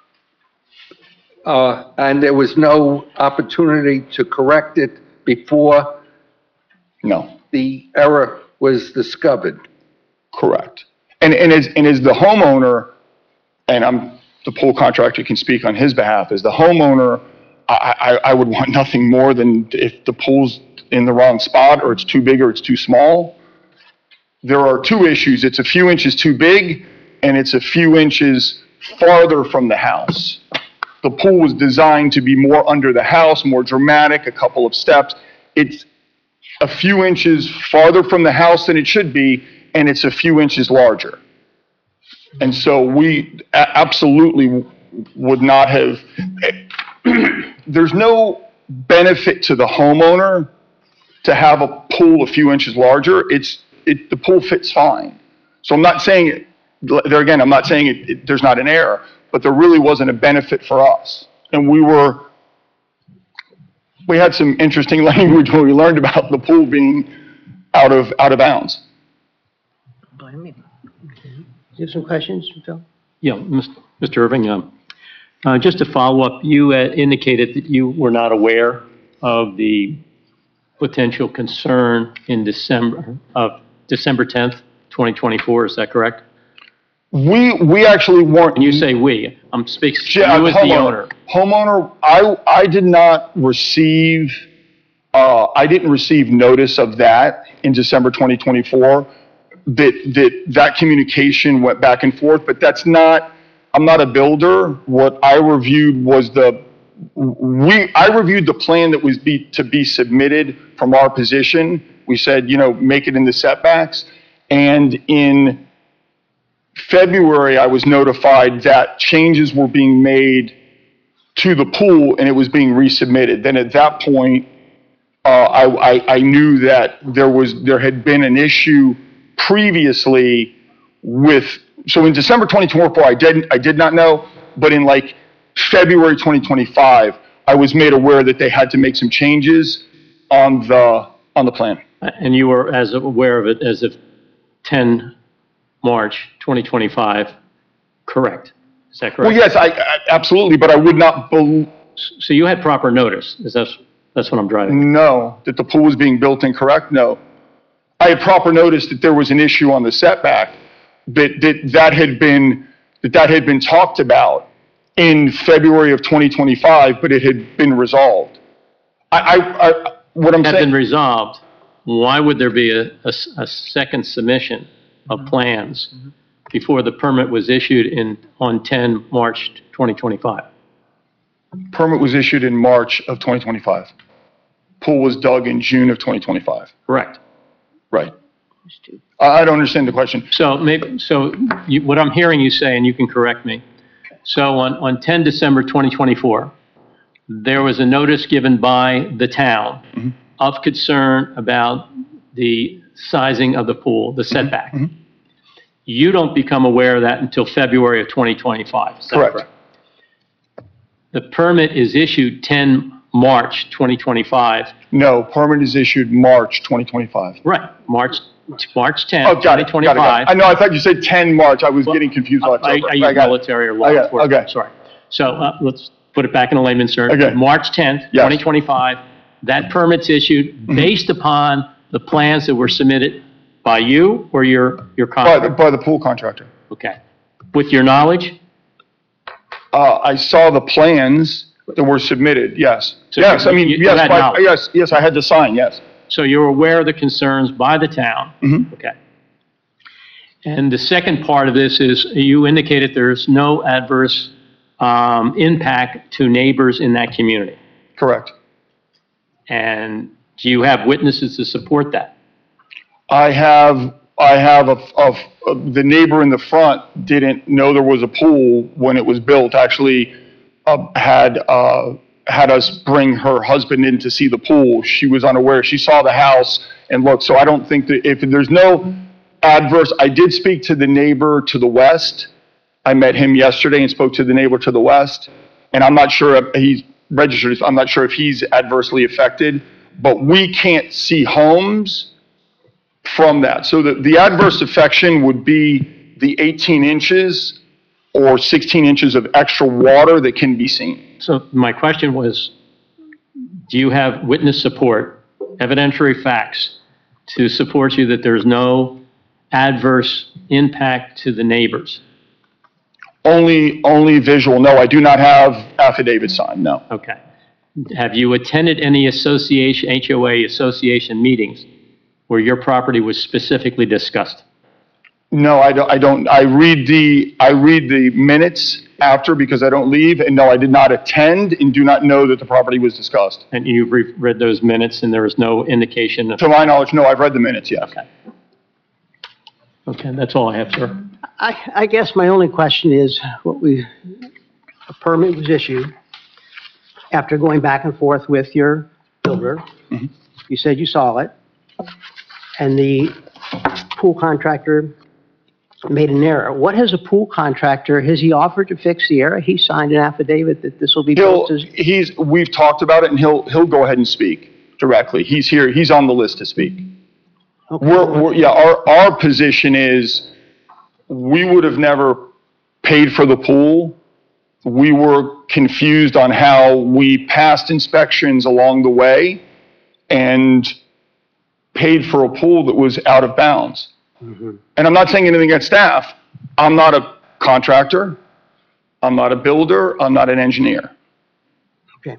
Speaker 9: and there was no opportunity to correct it before
Speaker 10: No.
Speaker 9: the error was discovered?
Speaker 10: Correct. And as the homeowner, and the pool contractor can speak on his behalf, as the homeowner, I would want nothing more than if the pool's in the wrong spot, or it's too big or it's too small. There are two issues. It's a few inches too big, and it's a few inches farther from the house. The pool was designed to be more under the house, more dramatic, a couple of steps. It's a few inches farther from the house than it should be, and it's a few inches larger. And so we absolutely would not have, there's no benefit to the homeowner to have a pool a few inches larger. The pool fits fine. So I'm not saying, there again, I'm not saying there's not an error, but there really wasn't a benefit for us. And we had some interesting language when we learned about the pool being out of bounds.
Speaker 5: Blame me.
Speaker 2: You have some questions, Phil?
Speaker 4: Yeah, Mr. Irving, just to follow up, you indicated that you were not aware of the potential concern in December 10th, 2024, is that correct?
Speaker 10: We actually weren't.
Speaker 4: And you say we, I'm speaking,
Speaker 10: Yeah,
Speaker 4: you as the owner.
Speaker 10: Homeowner, I did not receive, I didn't receive notice of that in December 2024, that communication went back and forth, but that's not, I'm not a builder. What I reviewed was I reviewed the plan that was to be submitted from our position. We said, make it in the setbacks. And in February, I was notified that changes were being made to the pool and it was being resubmitted. Then at that point, I knew that there had been an issue previously so in December 2024, I did not know, but in February 2025, I was made aware that they had to make some changes on the plan.
Speaker 4: And you were as aware of it as of 10 March 2025, correct? Is that correct?
Speaker 10: Well, yes, I absolutely, but I would not believe.
Speaker 4: So you had proper notice, that's what I'm driving.
Speaker 10: No, that the pool was being built incorrect, no. I had proper notice that there was an issue on the setback, that had been talked about in February of 2025, but it had been resolved. What I'm saying.
Speaker 4: Had been resolved, why would there be a second submission of plans before the permit was issued on 10 March 2025?
Speaker 10: Permit was issued in March of 2025. Pool was dug in June of 2025.
Speaker 4: Correct.
Speaker 10: Right. I don't understand the question.
Speaker 4: So what I'm hearing you say, and you can correct me. So on 10 December 2024, there was a notice given by the town of concern about the sizing of the pool, the setback. You don't become aware of that until February of 2025. Is that
Speaker 10: Correct.
Speaker 4: The permit is issued 10 March 2025.
Speaker 10: No, permit is issued March 2025.
Speaker 4: Right, March 10,
Speaker 10: Oh, got it,
Speaker 4: 2025.
Speaker 10: got it. I know, I thought you said 10 March. I was getting confused.
Speaker 4: I use military or law enforcement.
Speaker 10: Okay.
Speaker 4: Sorry. So let's put it back in a layman's terms.
Speaker 10: Okay.
Speaker 4: March 10th,
Speaker 10: Yes.
Speaker 4: 2025, that permit's issued based upon the plans that were submitted by you or your contractor?
Speaker 10: By the pool contractor.
Speaker 4: Okay. With your knowledge?
Speaker 10: I saw the plans that were submitted, yes.
Speaker 4: So
Speaker 10: Yes, I mean,
Speaker 4: you
Speaker 10: yes,
Speaker 4: had knowledge.
Speaker 10: yes, I had to sign, yes.
Speaker 4: So you're aware of the concerns by the town? Okay. And the second part of this is you indicated there's no adverse impact to neighbors in that community.
Speaker 10: Correct.
Speaker 4: And do you have witnesses to support that?
Speaker 10: I have the neighbor in the front didn't know there was a pool when it was built, actually had us bring her husband in to see the pool. She was unaware. She saw the house and looked. So I don't think that if there's no adverse, I did speak to the neighbor to the west. I met him yesterday and spoke to the neighbor to the west. And I'm not sure if he's registered. I'm not sure if he's adversely affected, but we can't see homes from that. So the adverse affection would be the 18 inches or 16 inches of extra water that can be seen.
Speaker 4: So my question was, do you have witness support, evidentiary facts to support you that there's no adverse impact to the neighbors?
Speaker 10: Only visual. No, I do not have affidavit signed, no.
Speaker 4: Okay. Have you attended any association, HOA association meetings where your property was specifically discussed?
Speaker 10: No, I don't. I read the minutes after because I don't leave, and no, I did not attend and do not know that the property was discussed.
Speaker 4: And you've read those minutes and there was no indication of...
Speaker 10: To my knowledge, no, I've read the minutes, yes.
Speaker 4: Okay. Okay, that's all I have, sir.
Speaker 2: I guess my only question is, a permit was issued after going back and forth with your builder.
Speaker 10: Mhm.
Speaker 2: You said you saw it, and the pool contractor made an error. What has a pool contractor, has he offered to fix the error? He signed an affidavit that this will be built as...
Speaker 10: We've talked about it, and he'll go ahead and speak directly. He's here, he's on the list to speak.
Speaker 2: Okay.
Speaker 10: Our position is, we would have never paid for the pool. We were confused on how we passed inspections along the way and paid for a pool that was out of bounds.
Speaker 2: Mm-hmm.
Speaker 10: And I'm not saying anything against staff. I'm not a contractor. I'm not a builder. I'm not an engineer.
Speaker 2: Okay.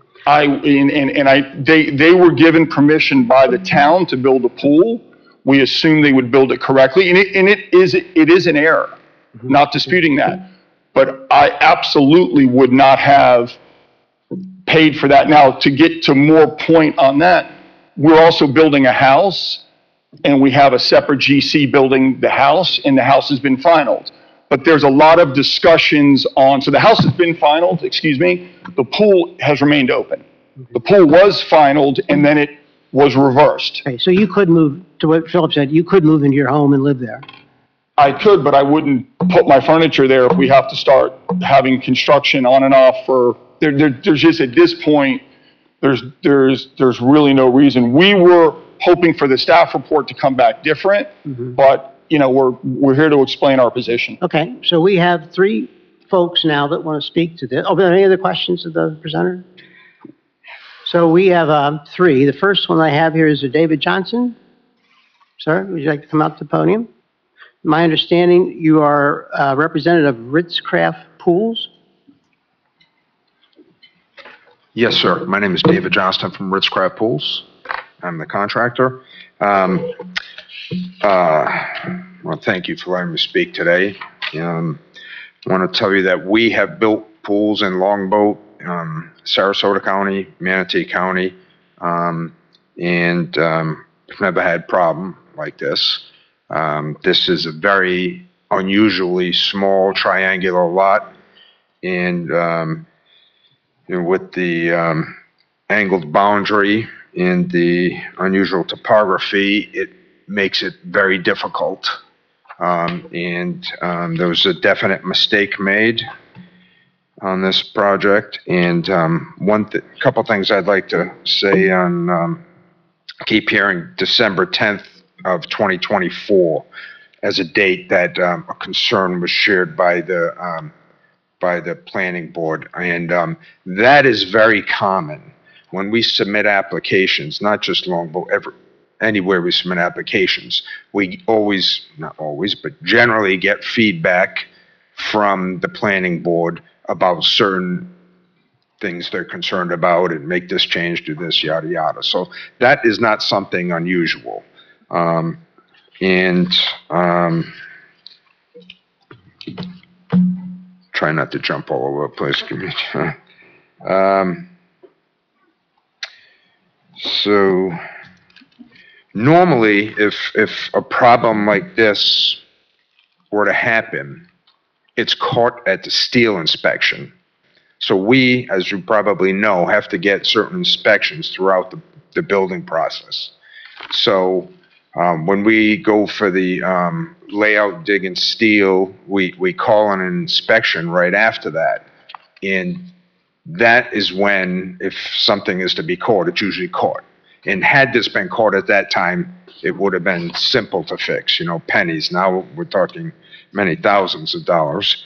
Speaker 10: They were given permission by the town to build a pool. We assumed they would build it correctly, and it is an error.
Speaker 2: Mm-hmm.
Speaker 10: Not disputing that. But I absolutely would not have paid for that. Now, to get to more point on that, we're also building a house, and we have a separate GC building the house, and the house has been finalized. But there's a lot of discussions on, so the house has been finalized, the pool has remained open. The pool was finalized, and then it was reversed.
Speaker 2: Okay, so you could move, to what Philip said, you could move into your home and live there.
Speaker 10: I could, but I wouldn't put my furniture there if we have to start having construction on and off for, there's just, at this point, there's really no reason. We were hoping for the staff report to come back different, but, you know, we're here to explain our position.
Speaker 2: Okay, so we have three folks now that want to speak to this. Oh, are there any other questions of the presenter? So we have three. The first one I have here is David Johnson. Sir, would you like to come up to the podium? My understanding, you are representative of Ritz-Craft Pools?
Speaker 11: Yes, sir. My name is David Johnston from Ritz-Craft Pools. I'm the contractor. Well, thank you for letting me speak today. I want to tell you that we have built pools in Longboat, Sarasota County, Manatee County, and we've never had a problem like this. This is a very unusually small triangular lot, and with the angled boundary and the unusual topography, it makes it very difficult. There was a definite mistake made on this project, and couple things I'd like to say on, keep hearing December 10th of 2024 as a date that a concern was shared by the planning board, and that is very common when we submit applications, not just Longboat, anywhere we submit applications. We always, not always, but generally get feedback from the planning board about certain things they're concerned about, and make this change, do this, yada, yada. So that is not something unusual. Try not to jump all over the place. So normally, if a problem like this were to happen, it's caught at the steel inspection. So we, as you probably know, have to get certain inspections throughout the building process. So when we go for the layout, dig, and steel, we call on an inspection right after that. And that is when, if something is to be caught, it's usually caught. And had this been caught at that time, it would have been simple to fix, pennies. Now we're talking many thousands of dollars.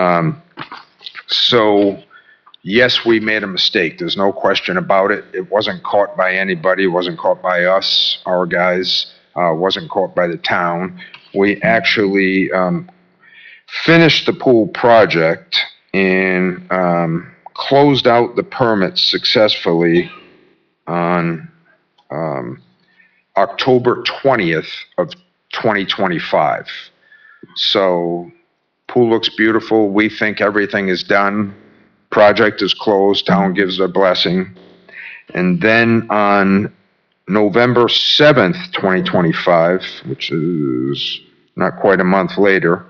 Speaker 11: So yes, we made a mistake. There's no question about it. It wasn't caught by anybody. It wasn't caught by us, our guys. Wasn't caught by the town. We actually finished the pool project and closed out the permit successfully on October 20th of 2025. So pool looks beautiful. We think everything is done. Project is closed. Town gives their blessing. And then on November 7th, 2025, which is not quite a month later,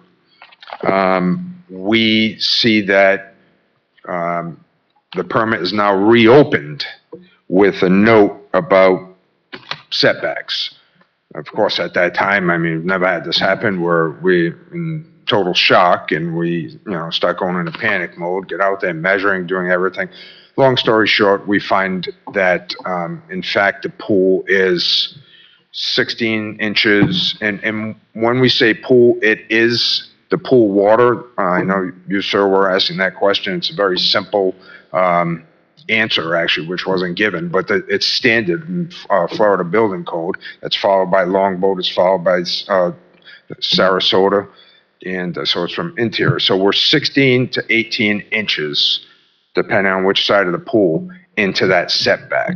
Speaker 11: we see that the permit is now reopened with a note about setbacks. Of course, at that time, I mean, we've never had this happen where we're in total shock and we, start going into panic mode, get out there measuring, doing everything. Long story short, we find that, in fact, the pool is 16 inches. And when we say pool, it is the pool water. I know you, sir, were asking that question. It's a very simple answer, actually, which wasn't given, but it's standard in Florida Building Code. That's followed by Longboat. It's followed by Sarasota. And so it's from interior. So we're 16 to 18 inches, depending on which side of the pool, into that setback.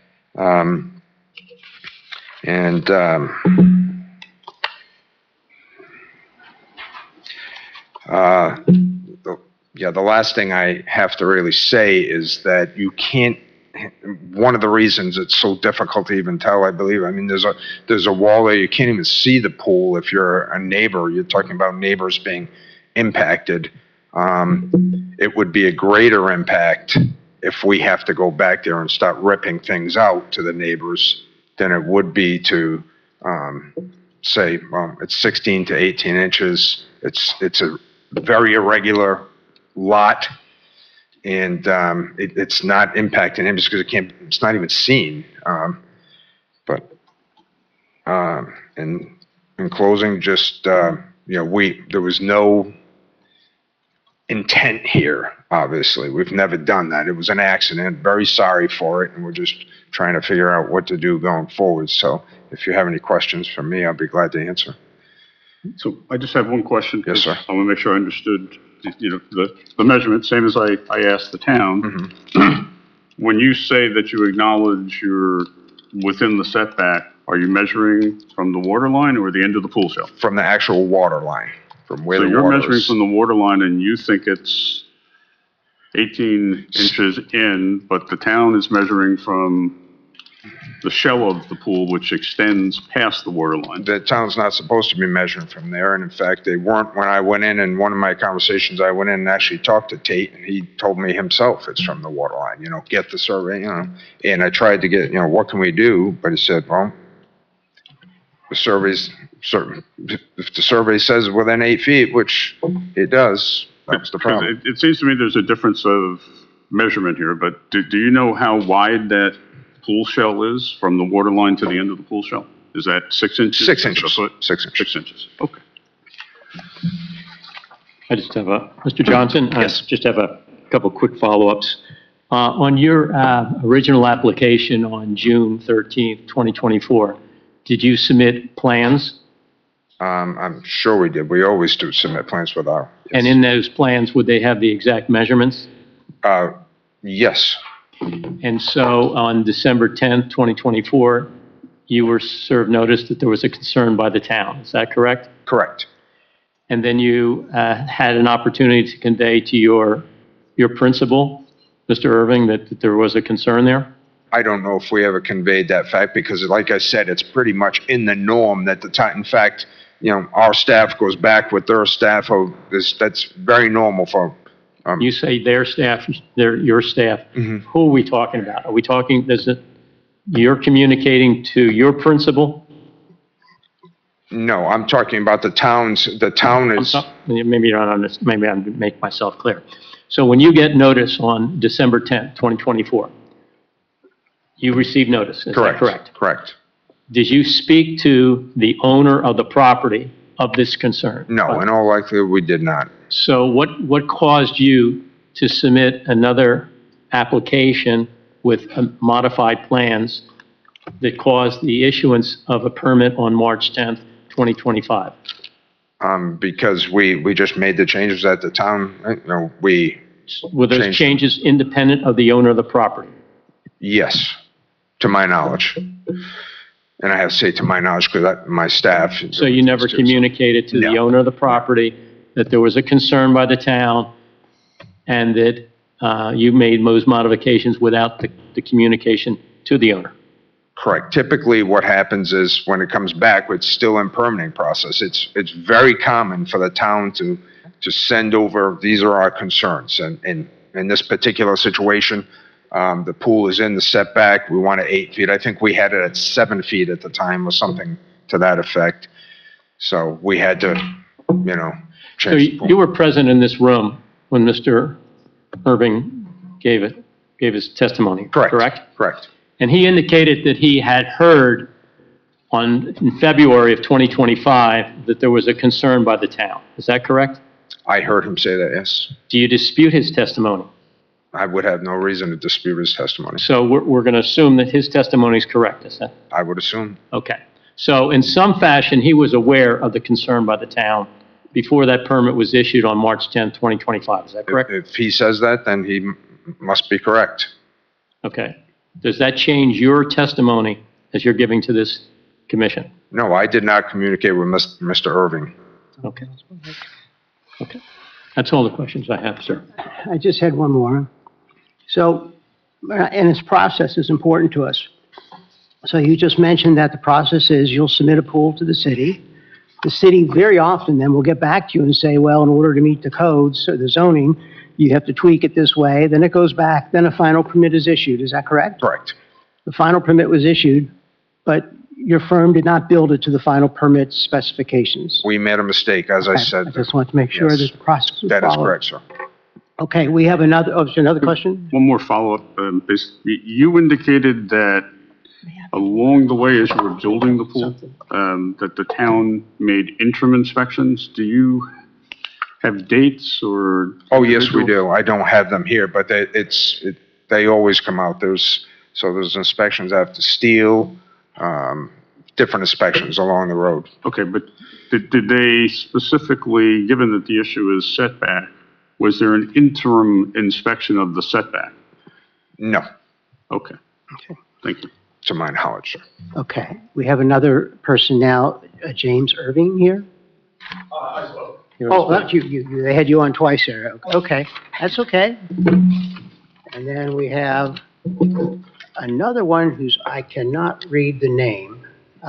Speaker 11: The last thing I have to really say is that you can't, one of the reasons it's so difficult to even tell, I believe, I mean, there's a wall there, you can't even see the pool if you're a neighbor. You're talking about neighbors being impacted. It would be a greater impact if we have to go back there and start ripping things out to the neighbors than it would be to say, well, it's 16 to 18 inches. It's a very irregular lot, and it's not impacting him just because it's not even seen. In closing, just there was no intent here. Obviously, we've never done that. It was an accident. Very sorry for it, and we're just trying to figure out what to do going forward. So, if you have any questions for me, I'll be glad to answer.
Speaker 7: So I just have one question.
Speaker 11: Yes, sir.
Speaker 7: I want to make sure I understood, the measurement, same as I asked the town.
Speaker 11: Mm-hmm.
Speaker 7: When you say that you acknowledge you're within the setback, are you measuring from the water line or the end of the pool shell?
Speaker 11: From the actual water line, from where
Speaker 7: So
Speaker 11: the
Speaker 7: you're
Speaker 11: water
Speaker 7: measuring
Speaker 11: is.
Speaker 7: from the water line and you think it's 18 inches in, but the town is measuring from the shell of the pool, which extends past the water line.
Speaker 11: The town's not supposed to be measuring from there, and in fact, they weren't. When I went in one of my conversations, I went in and actually talked to Tate, and he told me himself it's from the water line, get the survey, and I tried to get, what can we do? But he said, well, the survey's certain, if the survey says within 8 feet, which it does, that's the problem.
Speaker 7: It seems to me there's a difference of measurement here, but do you know how wide that pool shell is from the water line to the end of the pool shell? Is that 6 inches?
Speaker 11: 6 inches.
Speaker 7: A foot?
Speaker 11: 6 inches.
Speaker 7: 6 inches. Okay.
Speaker 4: I just have Mr. Johnson?
Speaker 11: Yes.
Speaker 4: I just have a couple quick follow-ups. On your original application on June 13th, 2024, did you submit plans?
Speaker 11: I'm sure we did. We always do submit plans with our. Yes.
Speaker 4: And in those plans, would they have the exact measurements?
Speaker 11: Yes.
Speaker 4: And so on December 10th, 2024, you were served notice that there was a concern by the town. Is that correct?
Speaker 11: Correct.
Speaker 4: And then you had an opportunity to convey to your principal, Mr. Irving, that there was a concern there?
Speaker 11: I don't know if we ever conveyed that fact because, like I said, it's pretty much in the norm that the time. In fact, our staff goes back with their staff. That's very normal for.
Speaker 4: You say their staff, your staff.
Speaker 11: Mm-hmm.
Speaker 4: Who are we talking about? Are we talking? You're communicating to your principal?
Speaker 11: No, I'm talking about the towns. The town is.
Speaker 4: Maybe you're not on this. Maybe I didn't make myself clear. So when you get notice on December 10th, 2024, you receive notice. Is that correct?
Speaker 11: Correct.
Speaker 4: Did you speak to the owner of the property of this concern?
Speaker 11: No, in all likelihood, we did not.
Speaker 4: So what caused you to submit another application with modified plans that caused the issuance of a permit on March 10th, 2025?
Speaker 11: Because we just made the changes at the town. We
Speaker 4: Were those
Speaker 11: Changed.
Speaker 4: changes independent of the owner of the property?
Speaker 11: Yes, to my knowledge. And I have to say to my knowledge because my staff.
Speaker 4: So you never communicated to the
Speaker 11: No.
Speaker 4: owner of the property that there was a concern by the town and that you made those modifications without the communication to the owner?
Speaker 11: Correct. Typically, what happens is when it comes back, it's still in permitting process. It's very common for the town to send over, these are our concerns. And in this particular situation, the pool is in the setback. We want it 8 feet. I think we had it at 7 feet at the time or something to that effect. So we had to,
Speaker 4: So
Speaker 11: change the
Speaker 4: you
Speaker 11: pool.
Speaker 4: were present in this room when Mr. Irving gave his testimony,
Speaker 11: Correct.
Speaker 4: correct?
Speaker 11: Correct.
Speaker 4: And he indicated that he had heard in February of 2025 that there was a concern by the town. Is that correct?
Speaker 11: I heard him say that, yes.
Speaker 4: Do you dispute his testimony?
Speaker 11: I would have no reason to dispute his testimony.
Speaker 4: So we're going to assume that his testimony is correct, is that?
Speaker 11: I would assume.
Speaker 4: Okay. So in some fashion, he was aware of the concern by the town before that permit was issued on March 10th, 2025. Is that correct?
Speaker 11: If he says that, then he must be correct.
Speaker 4: Okay. Does that change your testimony as you're giving to this commission?
Speaker 11: No, I did not communicate with Mr. Irving.
Speaker 4: Okay. Okay. That's all the questions I have, sir.
Speaker 2: I just had one more. So, and this process is important to us. So you just mentioned that the process is you'll submit a pool to the city. The city very often then will get back to you and say, well, in order to meet the codes or the zoning, you have to tweak it this way. Then it goes back, then a final permit is issued. Is that correct?
Speaker 11: Correct.
Speaker 2: The final permit was issued, but your firm did not build it to the final permit specifications.
Speaker 11: We made a mistake, as I
Speaker 2: Okay,
Speaker 11: said.
Speaker 2: I just want to make sure
Speaker 11: Yes.
Speaker 2: that the process was
Speaker 11: That is
Speaker 2: followed.
Speaker 11: correct, sir.
Speaker 2: Okay, we have another, is there another question?
Speaker 7: One more follow-up. You indicated that along the way as you were building the pool, that the town made interim inspections. Do you have dates or?
Speaker 11: Oh, yes, we do. I don't have them here, but they always come out. There's inspections after steel, different inspections along the road.
Speaker 7: Okay, but did they specifically, given that the issue is setback, was there an interim inspection of the setback?
Speaker 11: No,
Speaker 7: Okay, thank you.
Speaker 11: to my knowledge, sir.
Speaker 2: Okay, we have another person now, James Irving here. Oh, that's you, they had you on twice there. Okay, that's okay. And then we have another one I cannot read the name.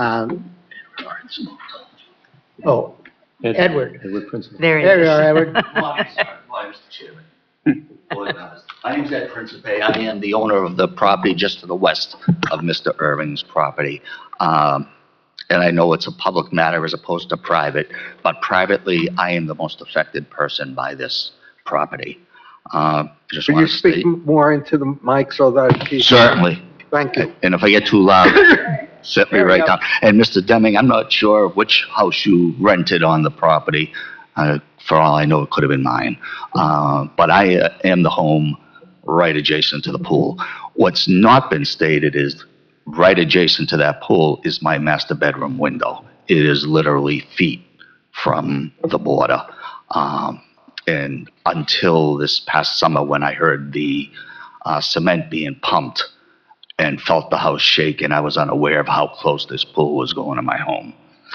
Speaker 2: Oh, Edward.
Speaker 4: Edward Principal.
Speaker 5: There he
Speaker 2: There
Speaker 5: is.
Speaker 2: you are, Edward.
Speaker 12: Why, Mr. Chairman? My name's Ed Principe. I am the owner of the property just to the west of Mr. Irving's property. And I know it's a public matter as opposed to private, but privately, I am the most affected person by this property. Just
Speaker 9: Could
Speaker 12: want
Speaker 9: you
Speaker 12: to
Speaker 9: speak
Speaker 12: state.
Speaker 9: more into the mic so that he...
Speaker 12: Certainly.
Speaker 9: Thank you.
Speaker 12: And if I get too loud, set me
Speaker 2: There we
Speaker 12: right
Speaker 2: go.
Speaker 12: down. And Mr. Deming, I'm not sure which house you rented on the property. For all I know, it could have been mine. But I am the home right adjacent to the pool. What's not been stated is right adjacent to that pool is my master bedroom window. It is literally feet from the border. And until this past summer when I heard the cement being pumped and felt the house shake, and I was unaware of how close this pool was going to my home.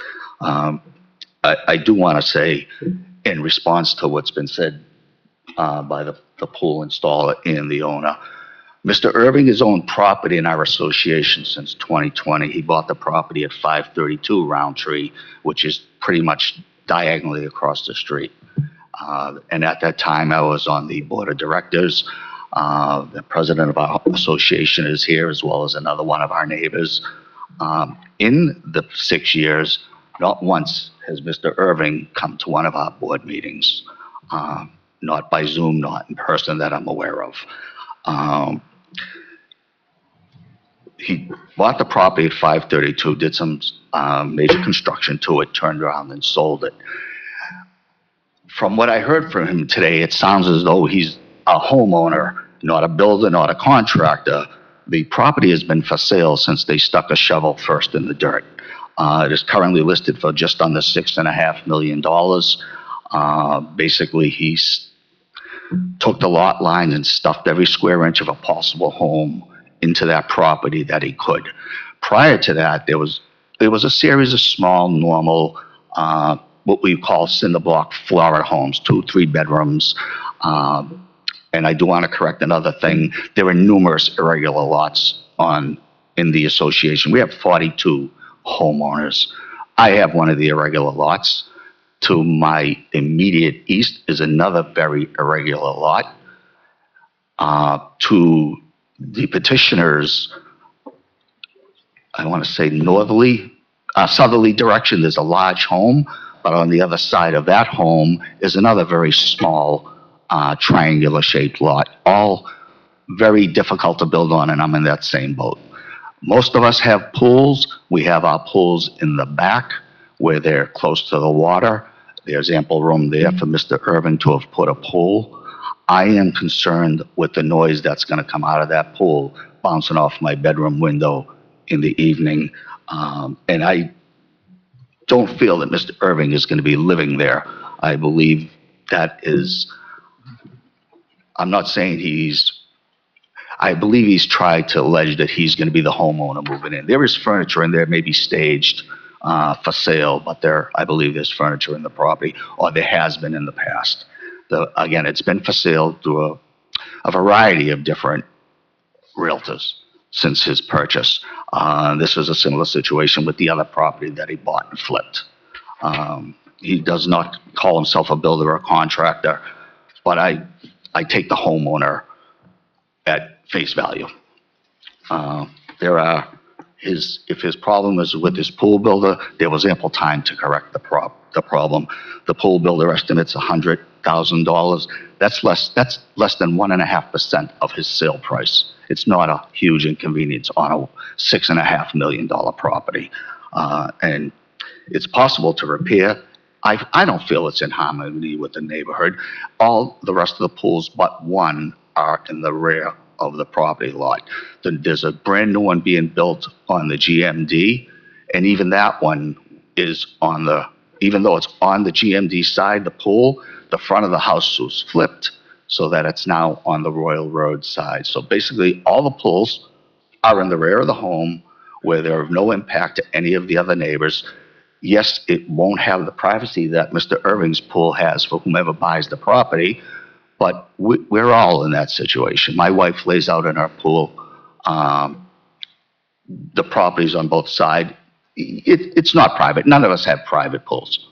Speaker 12: I do want to say, in response to what's been said by the pool installer and the owner, Mr. Irving has owned property in our association since 2020. He bought the property at 532 Roundtree, which is pretty much diagonally across the street. And at that time, I was on the board of directors. The president of our association is here, as well as another one of our neighbors. In the 6 years, not once has Mr. Irving come to one of our board meetings, not by Zoom, not in person that I'm aware of. He bought the property at 532, did some major construction to it, turned around and sold it. From what I heard from him today, it sounds as though he's a homeowner, not a builder, not a contractor. The property has been for sale since they stuck a shovel first in the dirt. It is currently listed for just under $6.5 million. Basically, took the lot lines and stuffed every square inch of a possible home into that property that he could. Prior to that, there was a series of small, normal, what we call cinder block Florida homes, 2-3 bedrooms. And I do want to correct another thing. There are numerous irregular lots in the association. We have 42 homeowners. I have one of the irregular lots. To my immediate east is another very irregular lot. To the petitioner's, I want to say southerly direction, there's a large home, but on the other side of that home is another very small triangular shaped lot, all very difficult to build on, and I'm in that same boat. Most of us have pools. We have our pools in the back where they're close to the water. There's ample room there for Mr. Irving to have put a pool. I am concerned with the noise that's going to come out of that pool bouncing off my bedroom window in the evening. And I don't feel that Mr. Irving is going to be living there. I believe that is, I'm not saying I believe he's tried to allege that he's going to be the homeowner moving in. There is furniture in there, maybe staged for sale, but I believe there's furniture in the property, or there has been in the past. Again, it's been for sale through a variety of different realtors since his purchase. This was a similar situation with the other property that he bought and flipped. He does not call himself a builder or contractor, but I take the homeowner at face value. If his problem is with his pool builder, there was ample time to correct the problem. The pool builder estimates $100,000. That's less than 1.5% of his sale price. It's not a huge inconvenience on a $6.5 million property. And it's possible to repair. I don't feel it's in harmony with the neighborhood. All the rest of the pools but one are in the rear of the property lot. There's a brand new one being built on the GMD, and even that one is even though it's on the GMD side, the pool, the front of the house was flipped so that it's now on the Royal Road side. So basically, all the pools are in the rear of the home where they're of no impact to any of the other neighbors. Yes, it won't have the privacy that Mr. Irving's pool has for whomever buys the property, but we're all in that situation. My wife lays out in our pool. The properties on both sides. It's not private. None of us have private pools.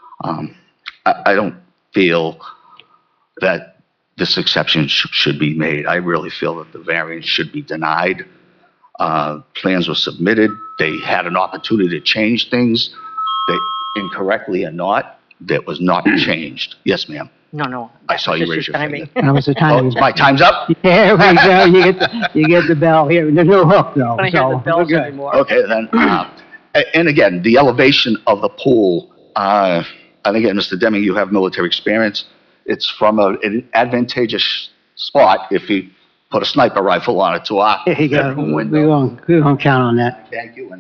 Speaker 12: I don't feel that this exception should be made. I really feel that the variance should be denied. Plans were submitted. They had an opportunity to change things. They, incorrectly or not, that was not changed. Yes, ma'am.
Speaker 5: No.
Speaker 12: I saw you raise your finger.
Speaker 2: That was the time.
Speaker 12: Oh, my time's up?
Speaker 2: There we go. You get the bell here. There's no hook, though.
Speaker 5: I don't hear the bells anymore.
Speaker 12: Okay, then. And again, the elevation of the pool, and again, Mr. Deming, you have military experience. It's from an advantageous spot if you put a sniper rifle on it to our bedroom window.
Speaker 2: We won't count on that.
Speaker 12: Thank you, and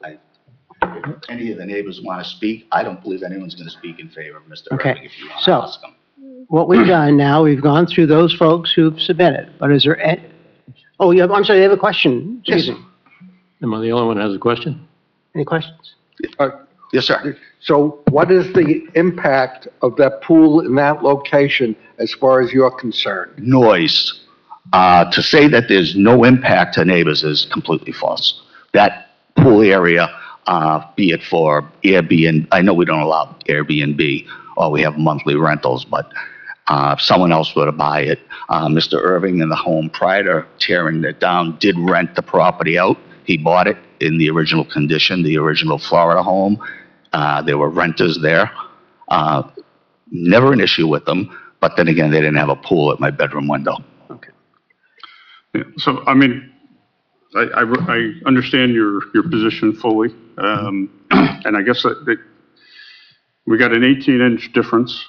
Speaker 12: if any of the neighbors want to speak, I don't believe anyone's going to speak in favor of Mr. Irving if you want to ask them.
Speaker 2: What we've done now, we've gone through those folks who've submitted, but is there I'm sorry, you have a question? Excuse me.
Speaker 4: Am I the only one who has a question?
Speaker 2: Any questions?
Speaker 12: Yes, sir.
Speaker 9: So what is the impact of that pool in that location as far as you're concerned?
Speaker 12: Noise. To say that there's no impact to neighbors is completely false. That pool area, be it for Airbnb, I know we don't allow Airbnb, or we have monthly rentals, but if someone else were to buy it, Mr. Irving in the home prior to tearing it down did rent the property out. He bought it in the original condition, the original Florida home. There were renters there. Never an issue with them, but then again, they didn't have a pool at my bedroom window.
Speaker 2: Okay.
Speaker 7: Yeah, so, I mean, I understand your position fully. And I guess that we got an 18-inch difference.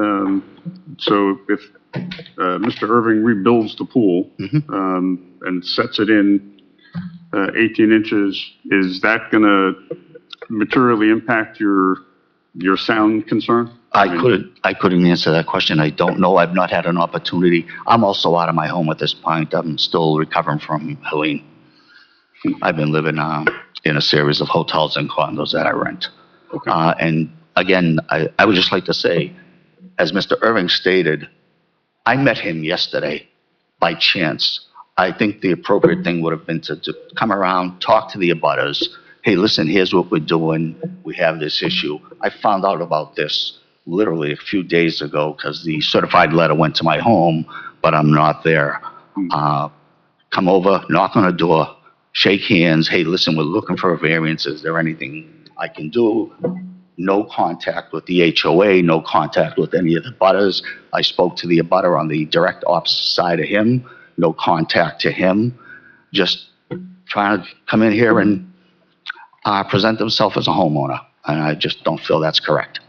Speaker 7: So if Mr. Irving rebuilds the pool and sets it in 18 inches, is that going to materially impact your your sound concern?
Speaker 12: I couldn't answer that question. I don't know. I've not had an opportunity. I'm also out of my home at this point. I'm still recovering from Helene. I've been living in a series of hotels and condos that I rent.
Speaker 7: Okay.
Speaker 12: And again, I would just like to say, as Mr. Irving stated, I met him yesterday by chance. I think the appropriate thing would have been to come around, talk to the abutters. Hey, listen, here's what we're doing. We have this issue. I found out about this literally a few days ago because the certified letter went to my home, but I'm not there. Come over, knock on a door, shake hands. Hey, listen, we're looking for a variance. Is there anything I can do? No contact with the HOA, no contact with any of the abutters. I spoke to the abutter on the direct opposite side of him, no contact to him. Just trying to come in here and present themselves as a homeowner. And I just don't feel that's correct.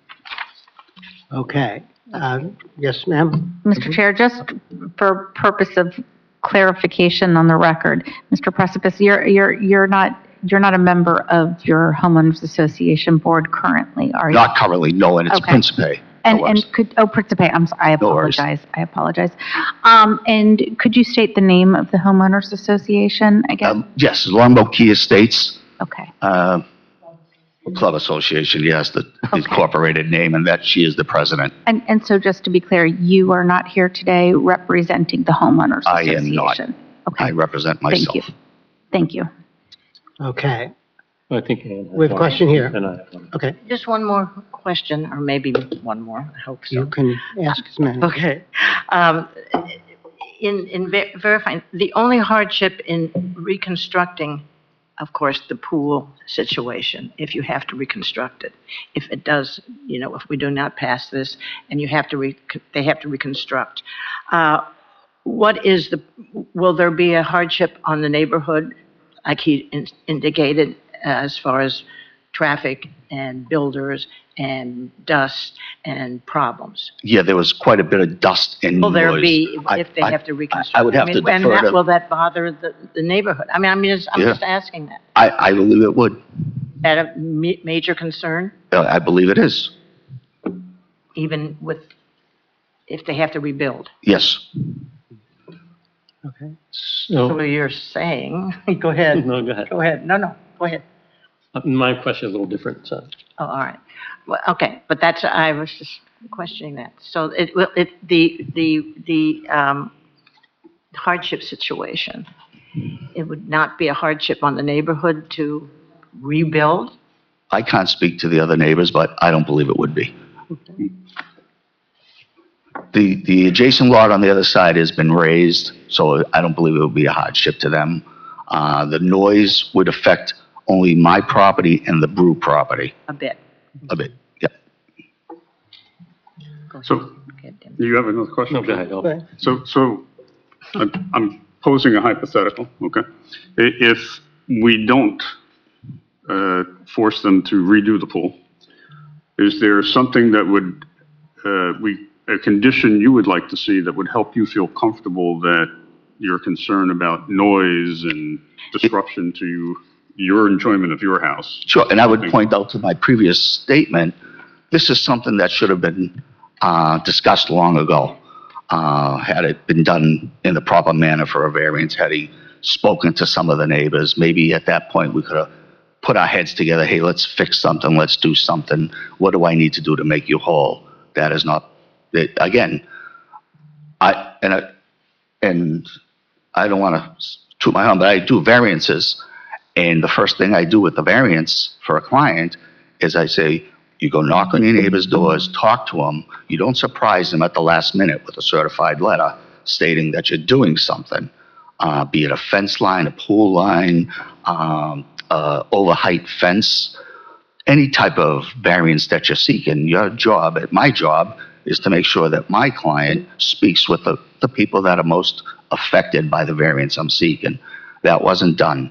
Speaker 2: Okay. Yes, ma'am?
Speaker 1: Mr. Chair, just for purpose of clarification on the record, Mr. Precipice, you're not a member of your homeowners association board currently, are you?
Speaker 12: Not currently, no, and it's
Speaker 1: Okay.
Speaker 12: Principe.
Speaker 1: Principe, I'm sorry, I
Speaker 12: No worries.
Speaker 1: apologize. And could you state the name of the homeowners association again?
Speaker 12: Yes, Longboat Key Estates
Speaker 1: Okay.
Speaker 12: Club Association, yes, the
Speaker 1: Okay.
Speaker 12: incorporated name, and that she is the president.
Speaker 1: And so just to be clear, you are not here today representing the homeowners
Speaker 12: I
Speaker 1: association?
Speaker 12: am not.
Speaker 1: Okay.
Speaker 12: I represent myself.
Speaker 1: Thank you. Thank you.
Speaker 2: Okay.
Speaker 4: I think Ann has
Speaker 2: We have a
Speaker 4: one.
Speaker 2: question here.
Speaker 4: And I have one.
Speaker 2: Okay.
Speaker 5: Just one more question, or maybe one more, I hope so.
Speaker 2: You can ask as many.
Speaker 5: Okay. In verifying, the only hardship in reconstructing, of course, the pool situation, if you have to reconstruct it, if it does, if we do not pass this and you have to, they have to reconstruct, will there be a hardship on the neighborhood, like he indicated, as far as traffic and builders and dust and problems?
Speaker 12: Yeah, there was quite a bit of dust and noise.
Speaker 5: Will there be, if they
Speaker 12: I-
Speaker 5: have to reconstruct?
Speaker 12: I would have to
Speaker 5: And
Speaker 12: defer to,
Speaker 5: will that bother the neighborhood? I'm
Speaker 12: Yeah.
Speaker 5: just asking that.
Speaker 12: I believe it would.
Speaker 5: Is that a major concern,
Speaker 12: I believe it is.
Speaker 5: even if they have to rebuild?
Speaker 12: Yes.
Speaker 2: Okay.
Speaker 5: So
Speaker 4: So,
Speaker 5: you're saying, go ahead.
Speaker 4: no, go ahead.
Speaker 5: Go ahead. No, go ahead.
Speaker 4: My question is a little different, so.
Speaker 5: Oh, all right. Well, okay, but I was just questioning that. So the hardship situation, it would not be a hardship on the neighborhood to rebuild?
Speaker 12: I can't speak to the other neighbors, but I don't believe it would be. The adjacent lot on the other side has been raised, so I don't believe it would be a hardship to them. The noise would affect only my property and the Brew property
Speaker 5: A bit.
Speaker 12: a bit. Yeah.
Speaker 7: So, you have another question?
Speaker 4: No, go ahead. I'll-
Speaker 7: So I'm posing a hypothetical, okay? If we don't force them to redo the pool, is there something that would, a condition you would like to see that would help you feel comfortable that your concern about noise and disruption to your enjoyment of your house?
Speaker 12: Sure, and I would point out to my previous statement, this is something that should have been discussed long ago. Had it been done in the proper manner for a variance, had he spoken to some of the neighbors, maybe at that point we could have put our heads together, hey, let's fix something, let's do something. What do I need to do to make you whole? That is not, again, I don't want to toot my horn, but I do variances. And the first thing I do with the variance for a client is I say, you go knock on your neighbor's doors, talk to them. You don't surprise them at the last minute with a certified letter stating that you're doing something, be it a fence line, a pool line, overheight fence, any type of variance that you're seeking. Your job, my job, is to make sure that my client speaks with the people that are most affected by the variance I'm seeking. That wasn't done.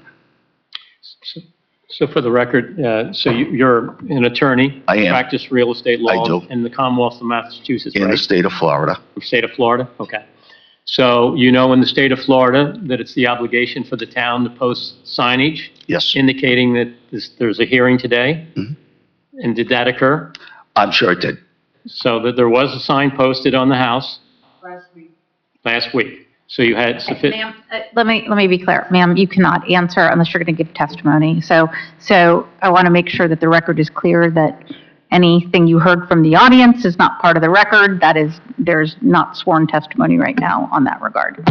Speaker 4: So for the record, so you're an attorney?
Speaker 12: I am.
Speaker 4: Practice real estate law?
Speaker 12: I do.
Speaker 4: In the Commonwealth of Massachusetts, right?
Speaker 12: In the state of Florida.
Speaker 4: State of Florida? Okay. So you know in the state of Florida that it's the obligation for the town to post signage
Speaker 12: Yes.
Speaker 4: indicating that there's a hearing today?
Speaker 12: Mhm.
Speaker 4: And did that occur?
Speaker 12: I'm sure it did.
Speaker 4: So that there was a sign posted on the house? Last week. So you had sufficient...
Speaker 1: Ma'am, let me be clear. Ma'am, you cannot answer unless you're going to give testimony. So I want to make sure that the record is clear that anything you heard from the audience is not part of the record. There's not sworn testimony right now on that regard.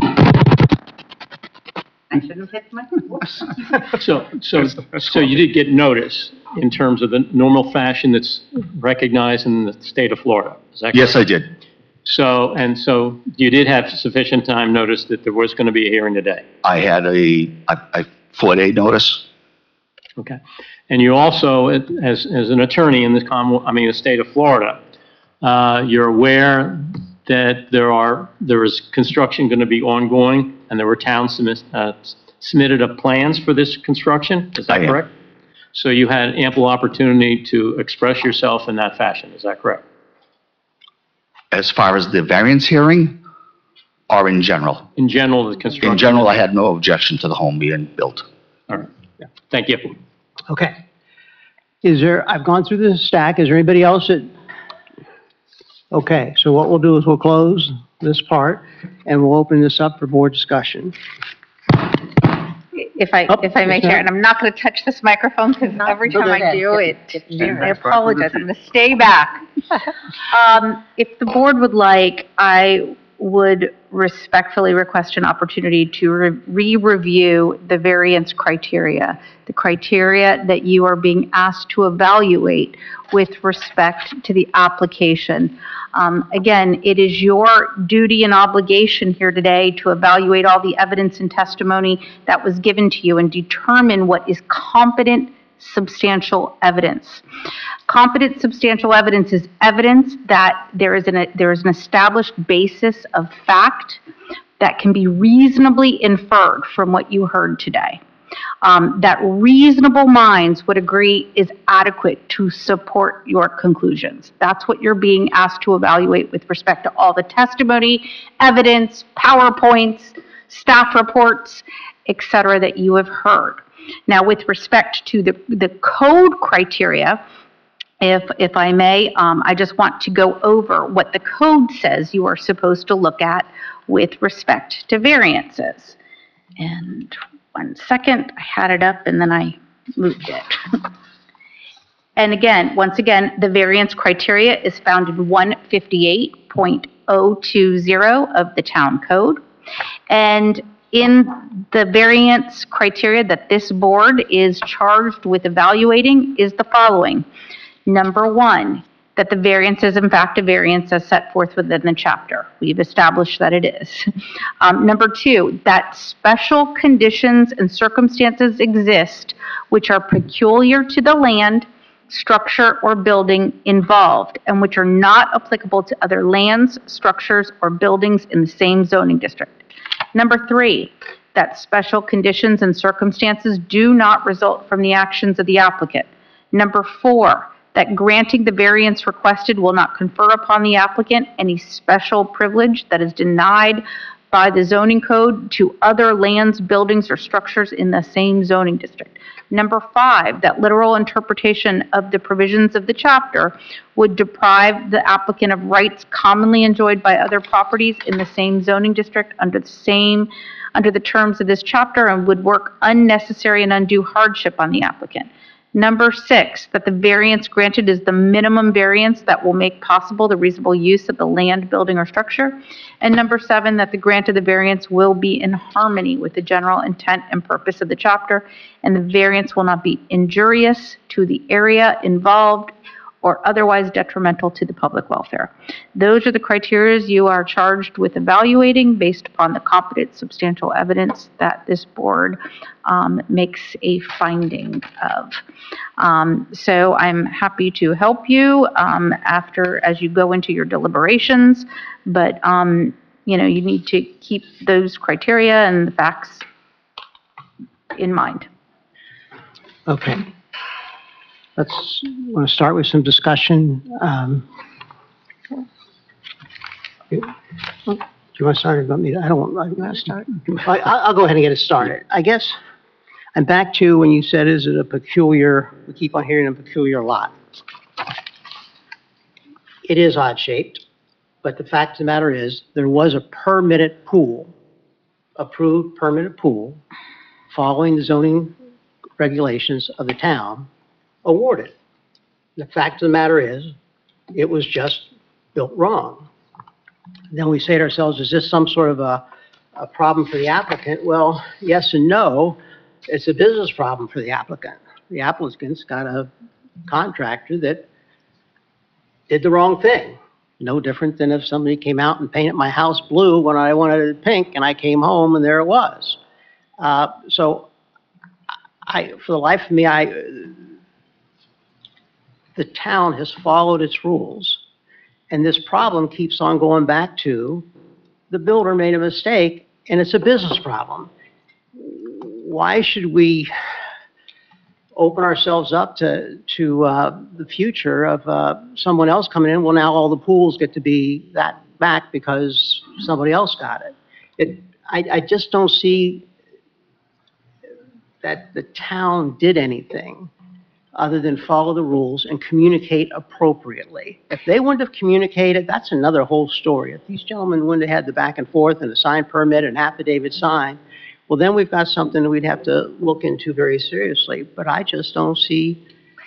Speaker 1: I shouldn't have hit my, whoops.
Speaker 4: So you did get notice in terms of the normal fashion that's recognized in the state of Florida, is that correct?
Speaker 12: Yes, I did.
Speaker 4: So you did have sufficient time notice that there was going to be a hearing today?
Speaker 12: I had a 4-day notice.
Speaker 4: Okay. And you also, as an attorney in the state of Florida, you're aware that there is construction going to be ongoing, and there were towns submitted up plans for this construction, is that correct? So you had ample opportunity to express yourself in that fashion, is that correct?
Speaker 12: As far as the variance hearing, or in general?
Speaker 4: In general, the construction?
Speaker 12: In general, I had no objection to the home being built.
Speaker 4: All right. Yeah. Thank you.
Speaker 2: Okay. I've gone through this stack. Is there anybody else that? Okay, so what we'll do is we'll close this part and we'll open this up for board discussion.
Speaker 1: If I may, Chair, and I'm not going to touch this microphone because every time I do it, I apologize. I'm going to stay back. If the board would like, I would respectfully request an opportunity to re-review the variance criteria, the criteria that you are being asked to evaluate with respect to the application. Again, it is your duty and obligation here today to evaluate all the evidence and testimony that was given to you and determine what is competent, substantial evidence. Competent, substantial evidence is evidence that there is an established basis of fact that can be reasonably inferred from what you heard today. That reasonable minds would agree is adequate to support your conclusions. That's what you're being asked to evaluate with respect to all the testimony, evidence, PowerPoints, staff reports, etc. that you have heard. Now, with respect to the code criteria, if I may, I just want to go over what the code says you are supposed to look at with respect to variances. And 1 second, I had it up and then I moved it. And again, once again, the variance criteria is found in 158.020 of the town code. And in the variance criteria that this board is charged with evaluating is the following. Number 1, that the variance is in fact a variance as set forth within the chapter. We've established that it is. Number 2, that special conditions and circumstances exist which are peculiar to the land, structure, or building involved and which are not applicable to other lands, structures, or buildings in the same zoning district. Number 3, that special conditions and circumstances do not result from the actions of the applicant. Number 4, that granting the variance requested will not confer upon the applicant any special privilege that is denied by the zoning code to other lands, buildings, or structures in the same zoning district. Number 5, that literal interpretation of the provisions of the chapter would deprive the applicant of rights commonly enjoyed by other properties in the same zoning district under the terms of this chapter and would work unnecessary and undue hardship on the applicant. Number 6, that the variance granted is the minimum variance that will make possible the reasonable use of the land, building, or structure. And number 7, that the grant of the variance will be in harmony with the general intent and purpose of the chapter, and the variance will not be injurious to the area involved or otherwise detrimental to the public welfare. Those are the criteria you are charged with evaluating based upon the competent, substantial evidence that this board makes a finding of. So I'm happy to help you as you go into your deliberations, but you need to keep those criteria and the facts in mind.
Speaker 2: Okay. Want to start with some discussion. Do you want to start or want me to? I don't want to start. I'll go ahead and get it started. I guess I'm back to when you said, is it a peculiar, we keep on hearing a peculiar lot. it is odd-shaped, but the fact of the matter is, there was a permitted pool, approved permitted pool, following the zoning regulations of the town, awarded. The fact of the matter is, it was just built wrong. Then we say to ourselves, is this some sort of a problem for the applicant? Well, yes and no. It's a business problem for the applicant. The applicant's got a contractor that did the wrong thing. No different than if somebody came out and painted my house blue when I wanted it pink, and I came home and there it was. So for the life of me, the town has followed its rules, and this problem keeps on going back to the builder made a mistake, and it's a business problem. Why should we open ourselves up to the future of someone else coming in? Well, now all the pools get to be that back because somebody else got it. I just don't see that the town did anything other than follow the rules and communicate appropriately. If they wouldn't have communicated, that's another whole story. If these gentlemen wouldn't have had the back and forth and a signed permit and affidavit signed, well, then we've got something that we'd have to look into very seriously. But I just don't see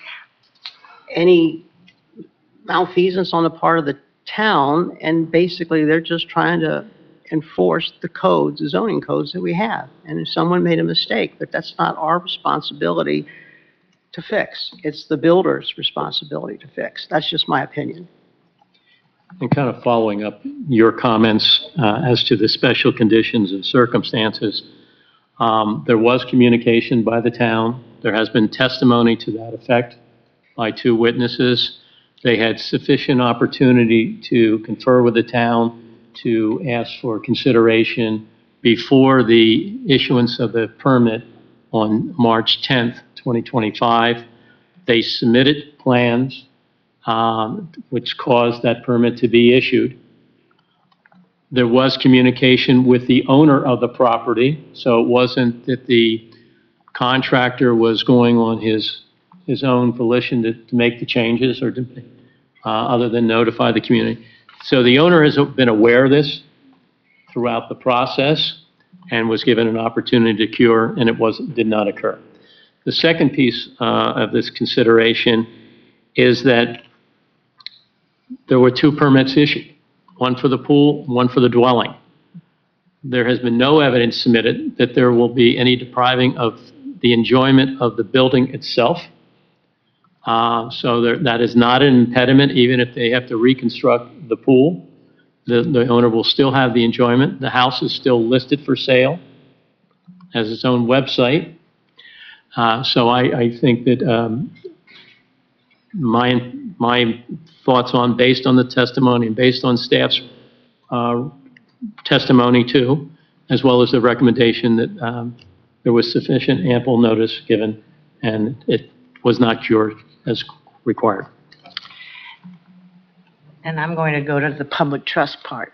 Speaker 2: any malfeasance on the part of the town, and basically they're just trying to enforce the codes, the zoning codes that we have. And if someone made a mistake, but that's not our responsibility to fix. It's the builder's responsibility to fix. That's just my opinion.
Speaker 4: And kind of following up your comments as to the special conditions and circumstances, there was communication by the town. There has been testimony to that effect by 2 witnesses. They had sufficient opportunity to confer with the town, to ask for consideration before the issuance of the permit on March 10th, 2025. They submitted plans which caused that permit to be issued. There was communication with the owner of the property, so it wasn't that the contractor was going on his own volition to make the changes or to, other than notify the community. So the owner has been aware of this throughout the process and was given an opportunity to cure, and it did not occur. The second piece of this consideration is that there were 2 permits issued, one for the pool, one for the dwelling. There has been no evidence submitted that there will be any depriving of the enjoyment of the building itself. So that is not an impediment, even if they have to reconstruct the pool. The owner will still have the enjoyment. The house is still listed for sale, has its own website. So I think that my thoughts based on the testimony and based on staff's testimony too, as well as the recommendation that there was sufficient ample notice given and it was not cured as required.
Speaker 5: And I'm going to go to the public trust part.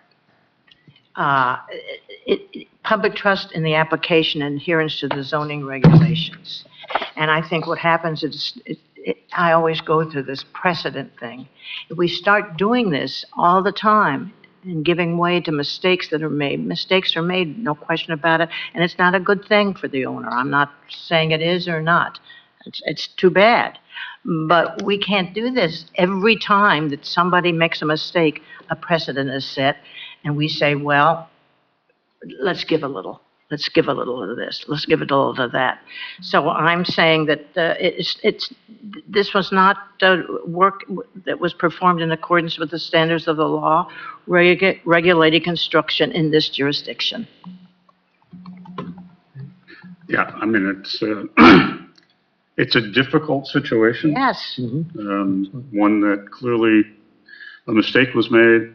Speaker 5: Public trust in the application and adherence to the zoning regulations. And I think what happens is, I always go through this precedent thing. If we start doing this all the time and giving way to mistakes that are made, no question about it, and it's not a good thing for the owner. I'm not saying it is or not. It's too bad. But we can't do this. Every time that somebody makes a mistake, a precedent is set, and we say, well, let's give a little. Let's give a little of this. Let's give a little of that. So I'm saying that this was not work that was performed in accordance with the standards of the law regulating construction in this jurisdiction.
Speaker 7: Yeah, I mean, it's a difficult situation.
Speaker 5: Yes.
Speaker 7: One that clearly a mistake was made.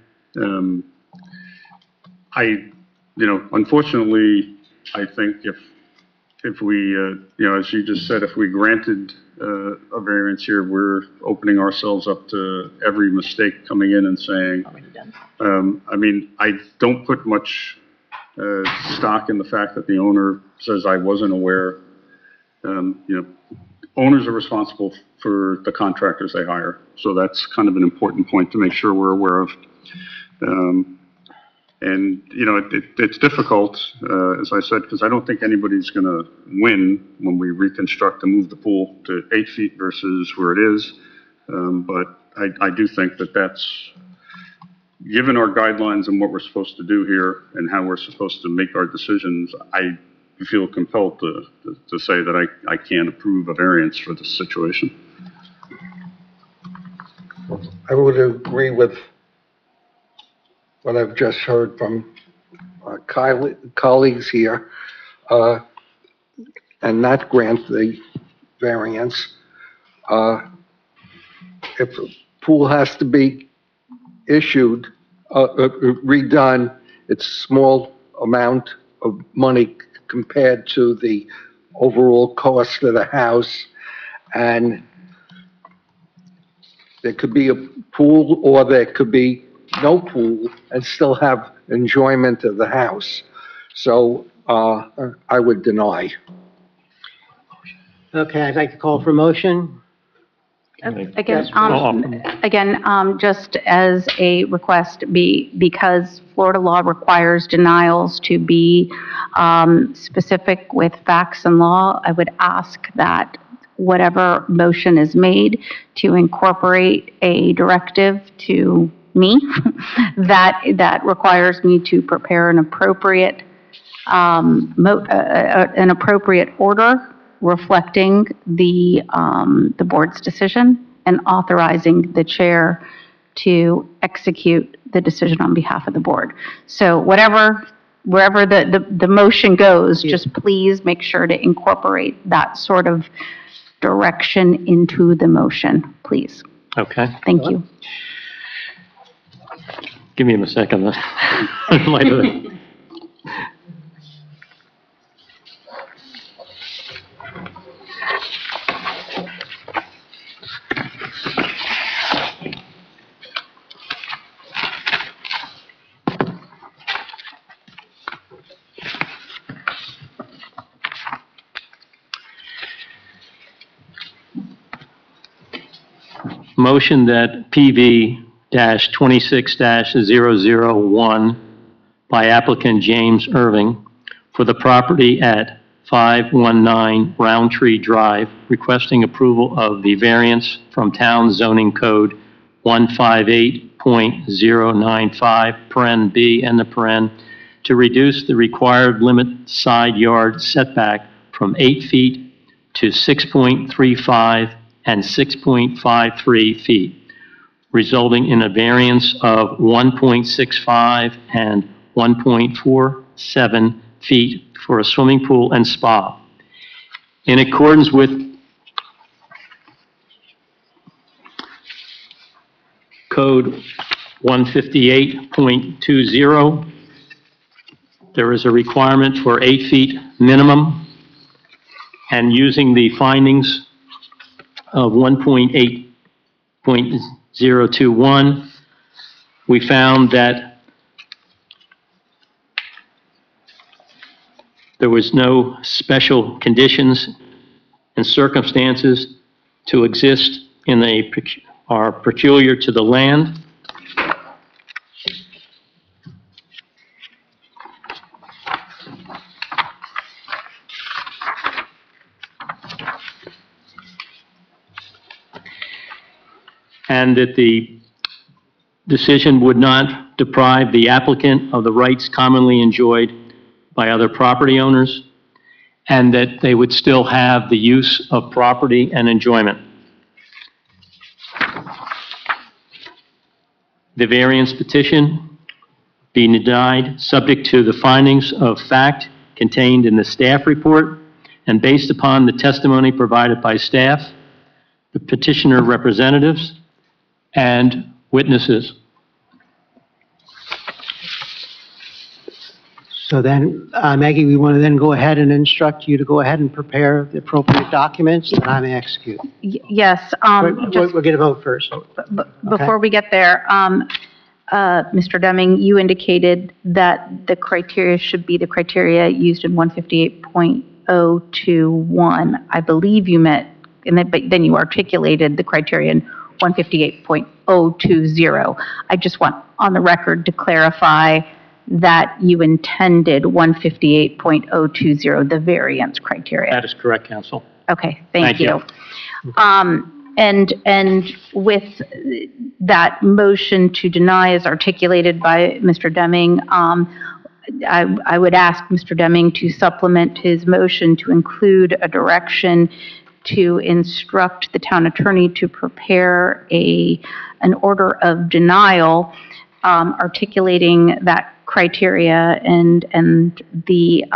Speaker 7: Unfortunately, I think if we, as you just said, if we granted a variance here, we're opening ourselves up to every mistake coming in and saying, I don't put much stock in the fact that the owner says I wasn't aware. owners are responsible for the contractors they hire. So that's kind of an important point to make sure we're aware of. And, you know, it's difficult, as I said, because I don't think anybody's going to win when we reconstruct and move the pool to 8 feet versus where it is. But I do think that that's, given our guidelines and what we're supposed to do here and how we're supposed to make our decisions, I feel compelled to say that I can't approve a variance for this situation.
Speaker 9: I would agree with what I've just heard from colleagues here, and not grant the variance. If a pool has to be issued, redone, it's a small amount of money compared to the overall cost of the house, and there could be a pool or there could be no pool and still have enjoyment of the house. So I would deny.
Speaker 2: Okay, I'd like to call for a motion.
Speaker 1: Again, just as a request, because Florida law requires denials to be specific with facts and law, I would ask that whatever motion is made to incorporate a directive to me that requires me to prepare an appropriate order reflecting the board's decision and authorizing the chair to execute the decision on behalf of the board. So wherever the motion goes, just please make sure to incorporate that sort of direction into the motion, please.
Speaker 4: Okay.
Speaker 1: Thank you.
Speaker 4: Give me a second. Motion that PV-26-001 by applicant James Irving for the property at 519 Roundtree Drive, requesting approval of the variance from Town Zoning Code 158.095, paren B and the paren, to reduce the required limit side yard setback from 8 feet to 6.35 and 6.53 feet, resulting in a variance of 1.65 and 1.47 feet for a swimming pool and spa. In accordance with Code 158.20, there is a requirement for 8 feet minimum, and using the findings of 1.8.021, we found that there was no special conditions and circumstances to exist are peculiar to the land. And that the decision would not deprive the applicant of the rights commonly enjoyed by other property owners, and that they would still have the use of property and enjoyment. The variance petition be denied subject to the findings of fact contained in the staff report and based upon the testimony provided by staff, the petitioner representatives, and witnesses.
Speaker 2: So then, Maggie, we want to then go ahead and instruct you to go ahead and prepare the appropriate documents that I may execute.
Speaker 1: Yes.
Speaker 2: We'll get a vote first.
Speaker 1: Before we get there, Mr. Deming, you indicated that the criteria should be the criteria used in 158.021. I believe you meant but then you articulated the criterion 158.020. I just want on the record to clarify that you intended 158.020, the variance criteria.
Speaker 4: That is correct, Counsel.
Speaker 1: Okay, thank you.
Speaker 4: you.
Speaker 1: And with that motion to deny as articulated by Mr. Deming, I would ask Mr. Deming to supplement his motion to include a direction to instruct the town attorney to prepare an order of denial articulating that criteria and the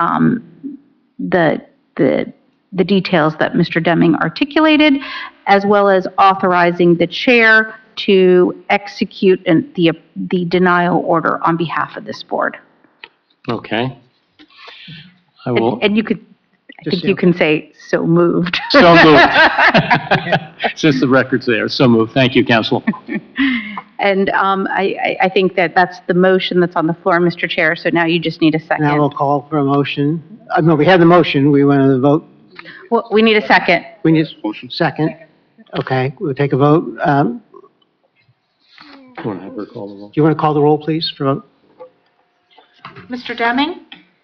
Speaker 1: details that Mr. Deming articulated, as well as authorizing the chair to execute the denial order on behalf of this board.
Speaker 4: Okay. I will.
Speaker 1: And you could, I think you can say, so moved.
Speaker 4: So moved. Since the record's there, so moved. Thank you, Counsel.
Speaker 1: And I think that's the motion that's on the floor, Mr. Chair, so now you just need a second.
Speaker 2: Now we'll call for a motion. No, we have the motion. We want to vote.
Speaker 1: Well, we need a second.
Speaker 2: We need a second. Okay, we'll take a vote.
Speaker 4: You want to have her call the roll?
Speaker 2: Do you want to call the roll, please, for vote?
Speaker 3: Mr. Deming?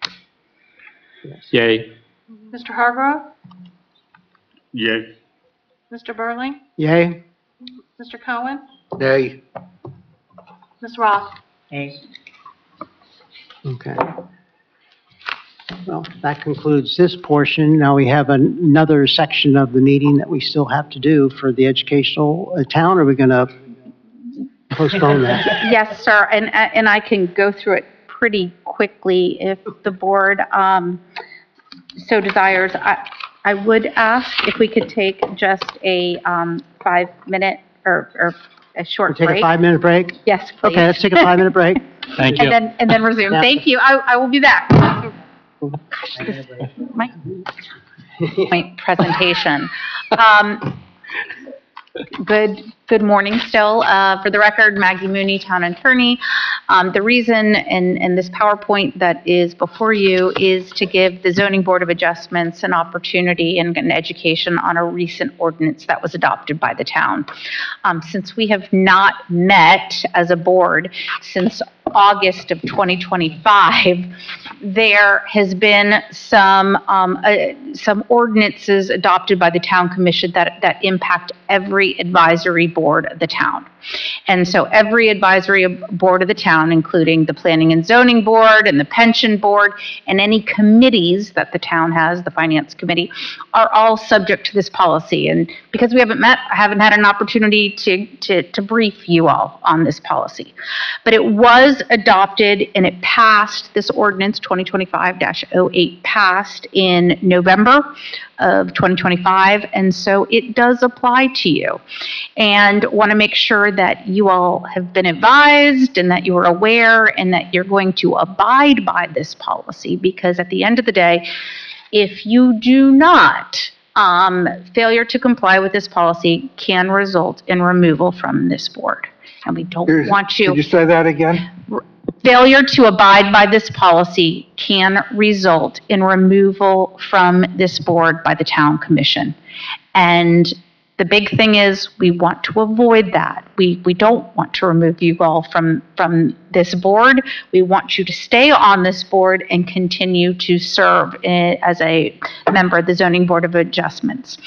Speaker 4: Yay.
Speaker 3: Mr. Hargrove?
Speaker 7: Yay.
Speaker 3: Mr. Burling?
Speaker 2: Yay?
Speaker 3: Mr. Cohen?
Speaker 9: Nay.
Speaker 3: Ms. Roth?
Speaker 5: Nay.
Speaker 2: Okay. Well, that concludes this portion. Now we have another section of the meeting that we still have to do for the educational town. Are we going to postpone that?
Speaker 1: Yes, sir, and I can go through it pretty quickly if the board so desires. I would ask if we could take just a 5-minute or a short
Speaker 2: We'll take
Speaker 1: break.
Speaker 2: a 5-minute break?
Speaker 1: Yes, please.
Speaker 2: Okay, let's take a 5-minute break.
Speaker 4: Thank you.
Speaker 1: And then resume.
Speaker 2: Yeah.
Speaker 1: Thank you. I will be back. Gosh, my presentation. Good morning still. For the record, Maggie Mooney, Town Attorney. The reason in this PowerPoint that is before you is to give the Zoning Board of Adjustments an opportunity and an education on a recent ordinance that was adopted by the town. Since we have not met as a board since August of 2025, there has been some ordinances adopted by the Town Commission that impact every advisory board of the town. And so every advisory board of the town, including the Planning and Zoning Board and the Pension Board and any committees that the town has, the Finance Committee, are all subject to this policy. And because we haven't met, I haven't had an opportunity to brief you all on this policy. But it was adopted and it passed, this ordinance 2025-08 passed in November of 2025, and so it does apply to you. And want to make sure that you all have been advised and that you're aware and that you're going to abide by this policy, because at the end of the day, if you do not, failure to comply with this policy can result in removal from this board. And we don't want you...
Speaker 9: Could you say that again?
Speaker 1: Failure to abide by this policy can result in removal from this board by the Town Commission. And the big thing is we want to avoid that. We don't want to remove you all from this board. We want you to stay on this board and continue to serve as a member of the Zoning Board of Adjustments.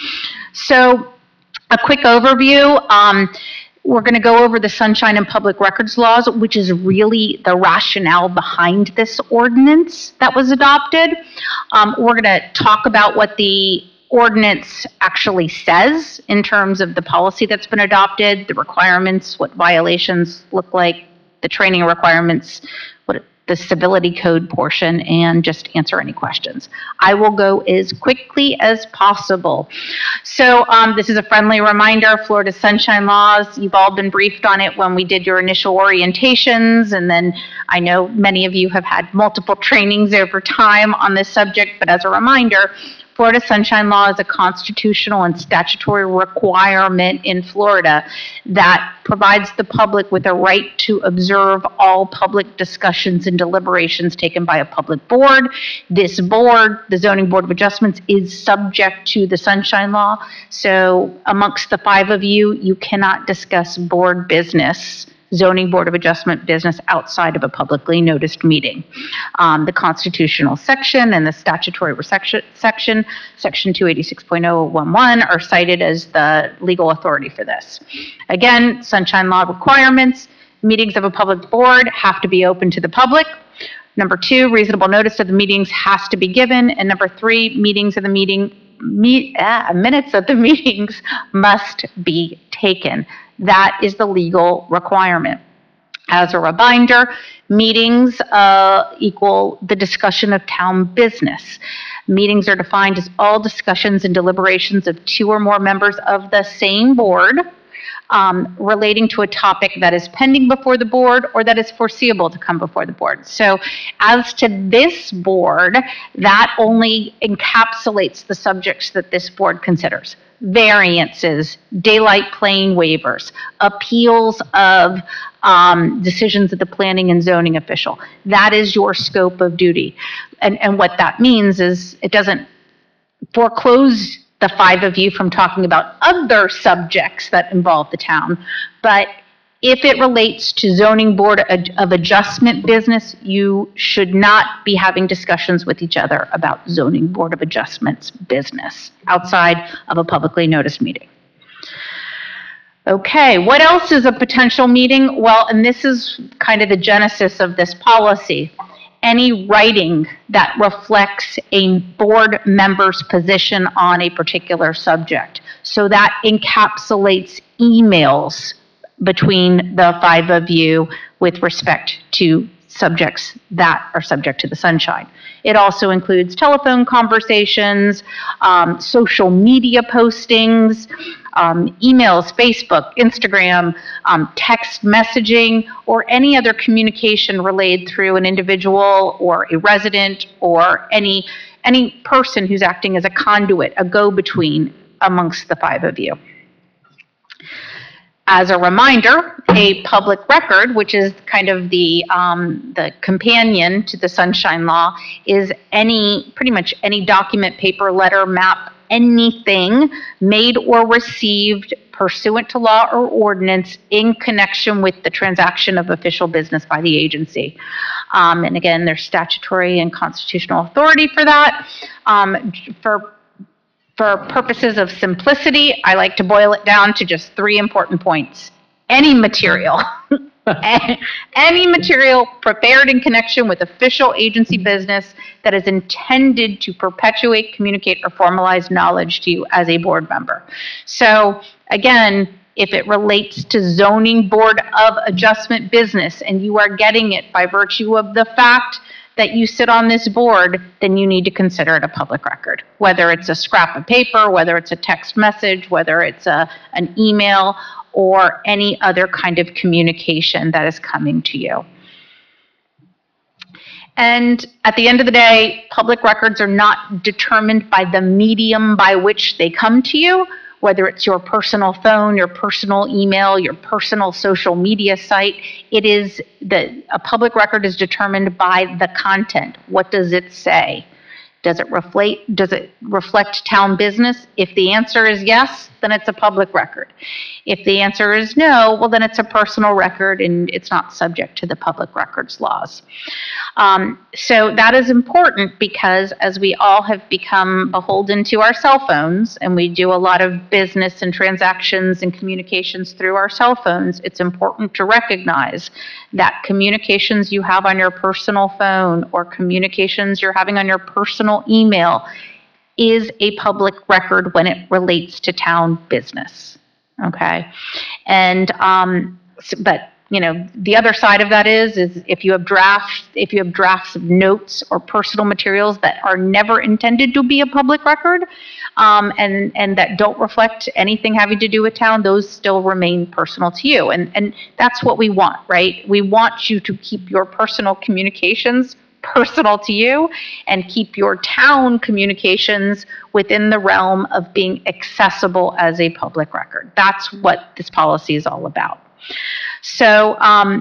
Speaker 1: So a quick overview. We're going to go over the Sunshine and Public Records laws, which is really the rationale behind this ordinance that was adopted. We're going to talk about what the ordinance actually says in terms of the policy that's been adopted, the requirements, what violations look like, the training requirements, what the civility code portion, and just answer any questions. I will go as quickly as possible. So this is a friendly reminder, Florida Sunshine Laws. You've all been briefed on it when we did your initial orientations, and then I know many of you have had multiple trainings over time on this subject, but as a reminder, Florida Sunshine Law is a constitutional and statutory requirement in Florida that provides the public with a right to observe all public discussions and deliberations taken by a public board. This board, the Zoning Board of Adjustments, is subject to the Sunshine Law. So amongst the five of you, you cannot discuss board business, Zoning Board of Adjustment business, outside of a publicly noticed meeting. The constitutional section and the statutory section, section 286.011, are cited as the legal authority for this. Again, Sunshine Law requirements: meetings of a public board have to be open to the public. Number 2, reasonable notice of the meetings has to be given. And number 3, minutes of the meetings must be taken. That is the legal requirement. As a reminder, meetings equal the discussion of town business. Meetings are defined as all discussions and deliberations of 2 or more members of the same board relating to a topic that is pending before the board or that is foreseeable to come before the board. So as to this board, that only encapsulates the subjects that this board considers: variances, daylight plane waivers, appeals of decisions of the planning and zoning official. That is your scope of duty. And what that means is it doesn't foreclose the 5 of you from talking about other subjects that involve the town. But if it relates to Zoning Board of Adjustment business, you should not be having discussions with each other about Zoning Board of Adjustments business outside of a publicly noticed meeting. Okay, what else is a potential meeting? Well, and this is kind of the genesis of this policy: any writing that reflects a board member's position on a particular subject. So that encapsulates emails between the 5 of you with respect to subjects that are subject to the Sunshine. It also includes telephone conversations, social media postings, emails, Facebook, Instagram, text messaging, or any other communication relayed through an individual or a resident or any person who's acting as a conduit, a go-between amongst the 5 of you. As a reminder, a public record, which is kind of the companion to the Sunshine Law, is pretty much any document, paper, letter, map, anything made or received pursuant to law or ordinance in connection with the transaction of official business by the agency. And again, there's statutory and constitutional authority for that. For purposes of simplicity, I like to boil it down to just 3 important points. Any material, any material prepared in connection with official agency business that is intended to perpetuate, communicate, or formalize knowledge to you as a board member. So again, if it relates to Zoning Board of Adjustment business and you are getting it by virtue of the fact that you sit on this board, then you need to consider it a public record. Whether it's a scrap of paper, whether it's a text message, whether it's an email, or any other kind of communication that is coming to you. And at the end of the day, public records are not determined by the medium by which they come to you, whether it's your personal phone, your personal email, your personal social media site. A public record is determined by the content. What does it say? Does it reflect town business? If the answer is yes, then it's a public record. If the answer is no, well, then it's a personal record and it's not subject to the public records laws. So that is important because as we all have become beholden to our cell phones and we do a lot of business and transactions and communications through our cell phones, it's important to recognize that communications you have on your personal phone or communications you're having on your personal email is a public record when it relates to town business. Okay, and but you know, the other side of that is if you have drafts of notes or personal materials that are never intended to be a public record, and that don't reflect anything having to do with town, those still remain personal to you, and that's what we want, right? We want you to keep your personal communications personal to you, and keep your town communications within the realm of being accessible as a public record. That's what this policy is all about. So,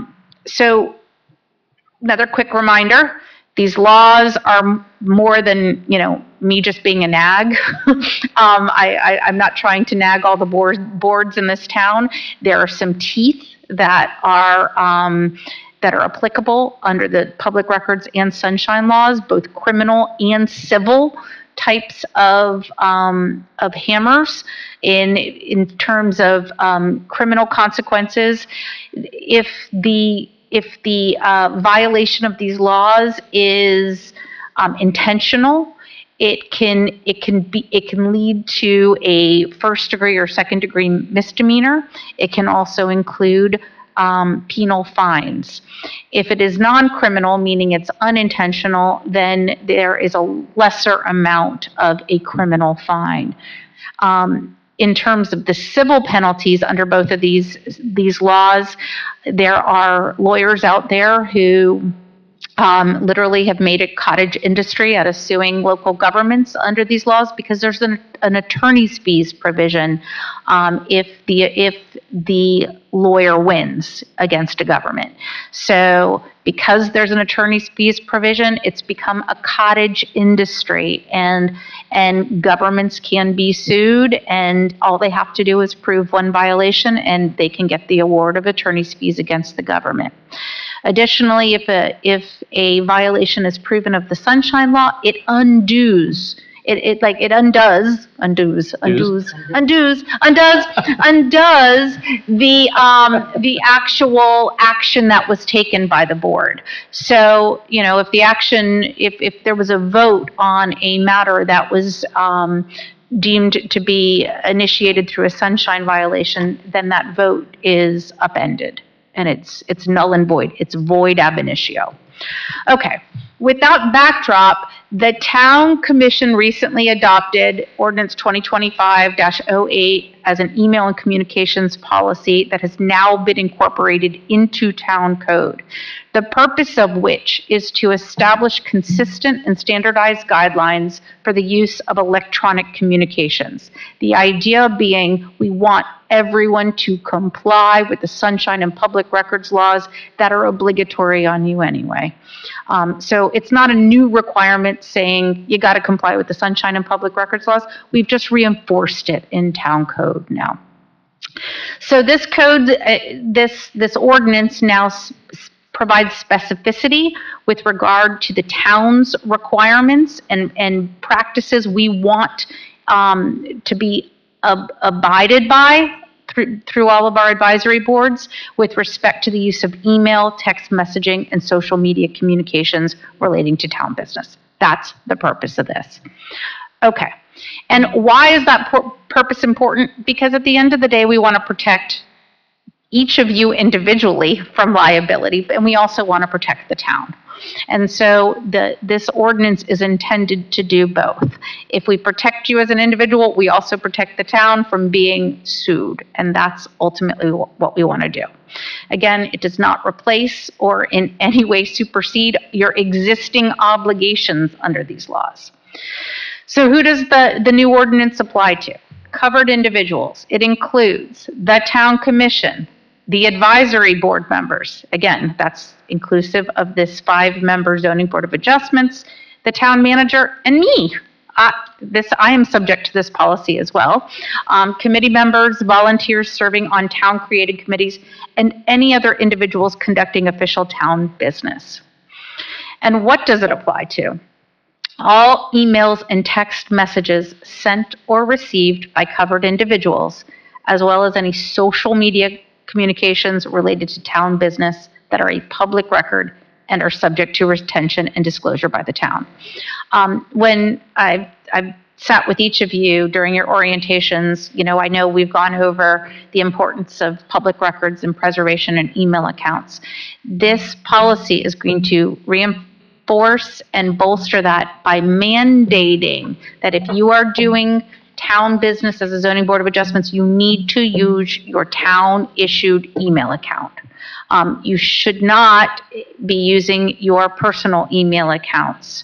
Speaker 1: another quick reminder, these laws are more than, me just being a nag. I'm not trying to nag all the boards in this town. There are some teeth that are applicable under the public records and sunshine laws, both criminal and civil types of hammers in terms of criminal consequences. If the violation of these laws is intentional, it can lead to a first degree or second degree misdemeanor. It can also include penal fines. If it is non-criminal, meaning it's unintentional, then there is a lesser amount of a criminal fine. In terms of the civil penalties under both of these laws, there are lawyers out there who literally have made a cottage industry out of suing local governments under these laws because there's an attorney's fees provision if the lawyer wins against a government. So because there's an attorney's fees provision, it's become a cottage industry, and governments can be sued, and all they have to do is prove one violation, and they can get the award of attorney's fees against the government. Additionally, if a violation is proven of the Sunshine Law, it undoes the actual action that was taken by the board. So, if there was a vote on a matter that was deemed to be initiated through a sunshine violation, then that vote is upended, and it's null and void. It's void ab initio. Okay. With that backdrop, the Town Commission recently adopted Ordinance 2025-08 as an email and communications policy that has now been incorporated into Town Code, the purpose of which is to establish consistent and standardized guidelines for the use of electronic communications. The idea being we want everyone to comply with the Sunshine and Public Records laws that are obligatory on you anyway. So it's not a new requirement saying you got to comply with the Sunshine and Public Records laws. We've just reinforced it in Town Code now. So this code, this ordinance now provides specificity with regard to the town's requirements and practices we want to be abided by through all of our advisory boards with respect to the use of email, text messaging, and social media communications relating to town business. That's the purpose of this. Okay. And why is that purpose important? Because at the end of the day, we want to protect each of you individually from liability, and we also want to protect the town. And so this ordinance is intended to do both. If we protect you as an individual, we also protect the town from being sued, and that's ultimately what we want to do. Again, it does not replace or in any way supersede your existing obligations under these laws. So who does the new ordinance apply to? Covered individuals. It includes the Town Commission, the advisory board members. Again, that's inclusive of this 5-member Zoning Board of Adjustments, the town manager, and me. I am subject to this policy as well. Committee members, volunteers serving on town-created committees, and any other individuals conducting official town business. And what does it apply to? All emails and text messages sent or received by covered individuals, as well as any social media communications related to town business that are a public record and are subject to retention and disclosure by the town. When I've sat with each of you during your orientations, I know we've gone over the importance of public records and preservation and email accounts. This policy is going to reinforce and bolster that by mandating that if you are doing town business as a zoning board of adjustments, you need to use your town-issued email account. You should not be using your personal email accounts.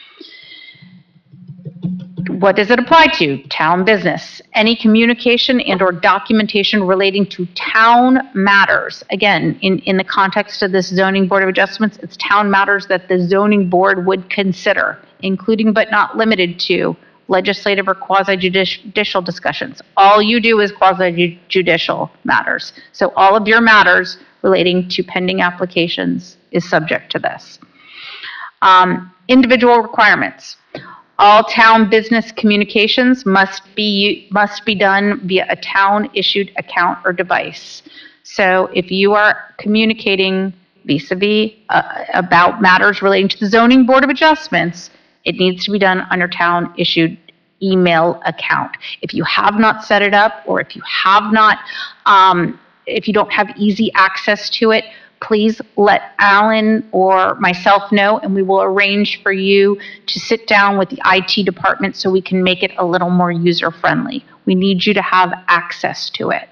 Speaker 1: What does it apply to? Town business. Any communication and or documentation relating to town matters. Again, in the context of this zoning board of adjustments, it's town matters that the zoning board would consider, including but not limited to legislative or quasi-judicial discussions. All you do is quasi-judicial matters. So all of your matters relating to pending applications is subject to this. Individual requirements. All town business communications must be done via a town-issued account or device. So if you are communicating vis-a-vis about matters relating to the zoning board of adjustments, it needs to be done on your town-issued email account. If you have not set it up, or if you have not, if you don't have easy access to it, please let Alan or myself know, and we will arrange for you to sit down with the IT department so we can make it a little more user-friendly. We need you to have access to it.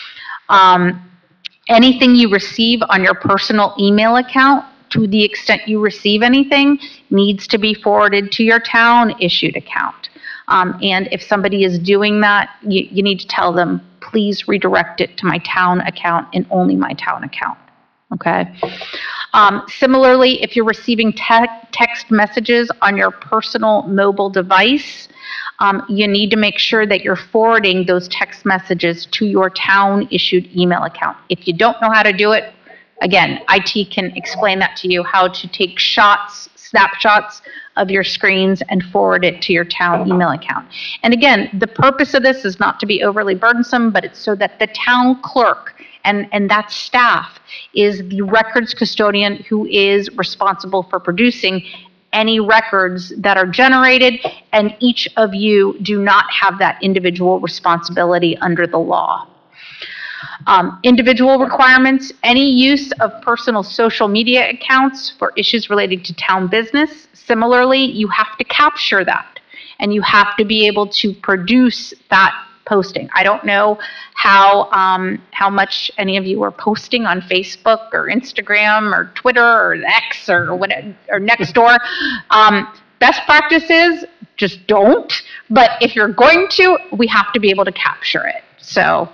Speaker 1: Anything you receive on your personal email account, to the extent you receive anything, needs to be forwarded to your town-issued account. And if somebody is doing that, you need to tell them, please redirect it to my town account and only my town account. Okay. Similarly, if you're receiving text messages on your personal mobile device, you need to make sure that you're forwarding those text messages to your town-issued email account. If you don't know how to do it, again, IT can explain that to you, how to take snapshots of your screens and forward it to your town email account. And again, the purpose of this is not to be overly burdensome, but it's so that the town clerk and that staff is the records custodian who is responsible for producing any records that are generated, and each of you do not have that individual responsibility under the law. Individual requirements, any use of personal social media accounts for issues related to town business. Similarly, you have to capture that, and you have to be able to produce that posting. I don't know how much any of you are posting on Facebook or Instagram or Twitter or X or whatever, or Nextdoor. Best practice is just don't. But if you're going to, we have to be able to capture it. So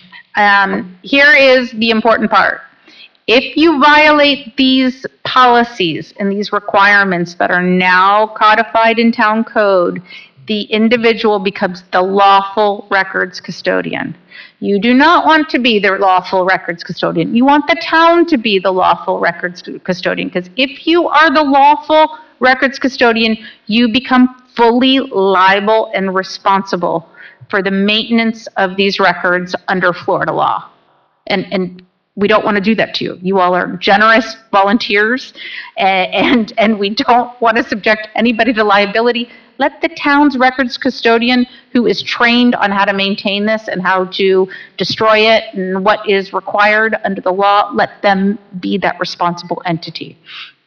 Speaker 1: here is the important part. If you violate these policies and these requirements that are now codified in town code, the individual becomes the lawful records custodian. You do not want to be the lawful records custodian. You want the town to be the lawful records custodian, because if you are the lawful records custodian, you become fully liable and responsible for the maintenance of these records under Florida law. And we don't want to do that to you. You all are generous volunteers, and we don't want to subject anybody to liability. Let the town's records custodian, who is trained on how to maintain this and how to destroy it and what is required under the law, let them be that responsible entity.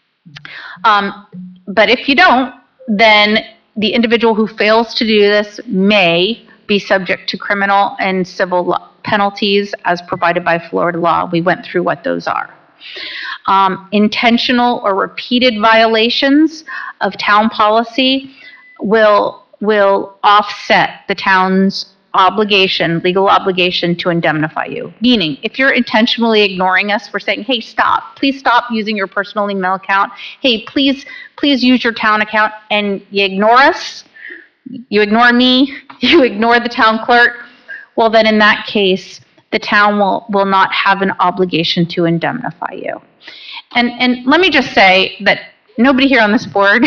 Speaker 1: But if you don't, then the individual who fails to do this may be subject to criminal and civil penalties as provided by Florida law. We went through what those are. Intentional or repeated violations of town policy will offset the town's obligation, legal obligation to indemnify you. Meaning, if you're intentionally ignoring us, we're saying, hey, stop. Please stop using your personal email account. Hey, please use your town account, and you ignore us, you ignore me, you ignore the town clerk, well, then in that case, the town will not have an obligation to indemnify you. And let me just say that nobody here on this board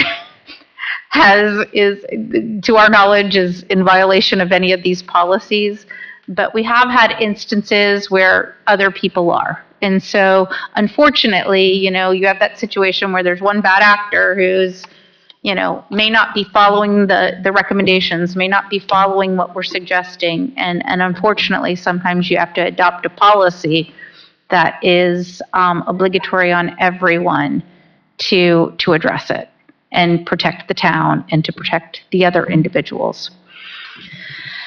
Speaker 1: to our knowledge, is in violation of any of these policies, but we have had instances where other people are. And so, unfortunately, you have that situation where there's one bad actor who's, may not be following the recommendations, may not be following what we're suggesting, and unfortunately, sometimes you have to adopt a policy that is obligatory on everyone to address it and protect the town and to protect the other individuals.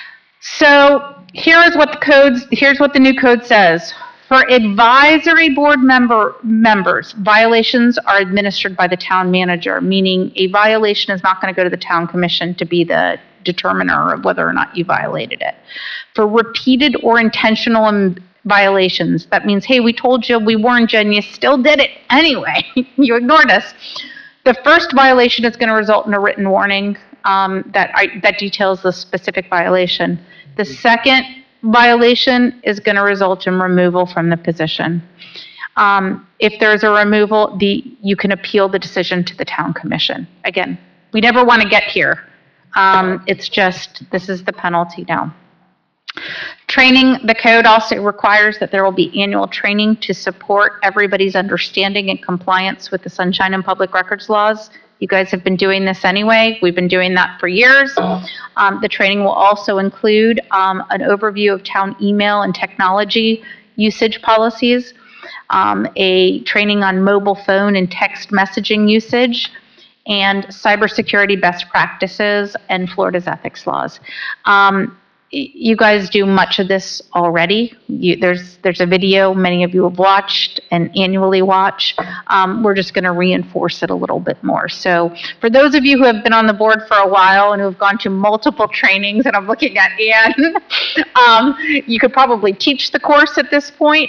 Speaker 1: So here's what the new code says. For advisory board members, violations are administered by the town manager, meaning a violation is not going to go to the town commission to be the determiner of whether or not you violated it. For repeated or intentional violations, that means, hey, we told you, we warned you, and you still did it anyway. You ignored us. The first violation is going to result in a written warning that details the specific violation. The second violation is going to result in removal from the position. If there's a removal, you can appeal the decision to the town commission. Again, we never want to get here. It's just, this is the penalty now. Training, the code also requires that there will be annual training to support everybody's understanding and compliance with the Sunshine and Public Records laws. You guys have been doing this anyway. We've been doing that for years. The training will also include an overview of town email and technology usage policies, a training on mobile phone and text messaging usage, and cybersecurity best practices and Florida's ethics laws. You guys do much of this already. There's a video many of you have watched and annually watch. We're just going to reinforce it a little bit more. So for those of you who have been on the board for a while and who have gone to multiple trainings, and I'm looking at Ann, you could probably teach the course at this point.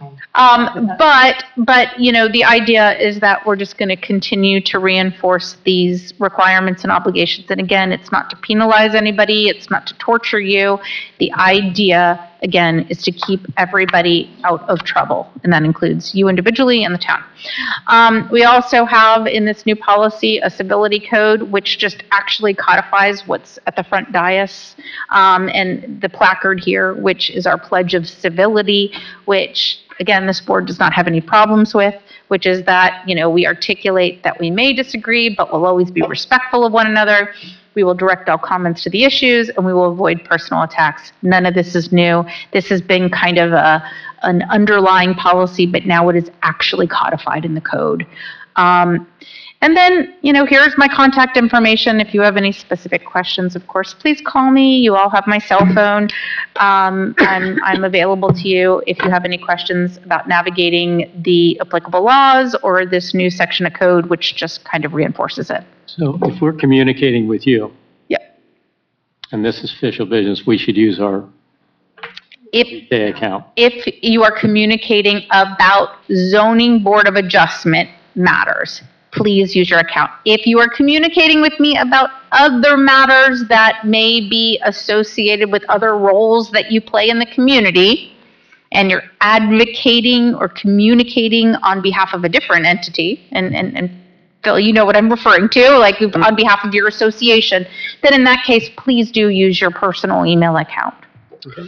Speaker 1: But you know, the idea is that we're just going to continue to reinforce these requirements and obligations. And again, it's not to penalize anybody. It's not to torture you. The idea, again, is to keep everybody out of trouble. And that includes you individually and the town. We also have in this new policy a civility code, which just actually codifies what's at the front dais, and the placard here, which is our pledge of civility, which again, this board does not have any problems with, which is that, you know, we articulate that we may disagree, but we'll always be respectful of one another. We will direct all comments to the issues, and we will avoid personal attacks. None of this is new. This has been kind of an underlying policy, but now it is actually codified in the code. And then, you know, here's my contact information. If you have any specific questions, of course, please call me. You all have my cell phone. I'm available to you if you have any questions about navigating the applicable laws or this new section of code, which just kind of reinforces it.
Speaker 4: So if we're communicating with you,
Speaker 1: Yep.
Speaker 4: and this is official business, we should use our day account.
Speaker 1: If you are communicating about zoning board of adjustment matters, please use your account. If you are communicating with me about other matters that may be associated with other roles that you play in the community, and you're advocating or communicating on behalf of a different entity, and Phil, you know what I'm referring to, like on behalf of your association, then in that case, please do use your personal email account.
Speaker 2: Okay.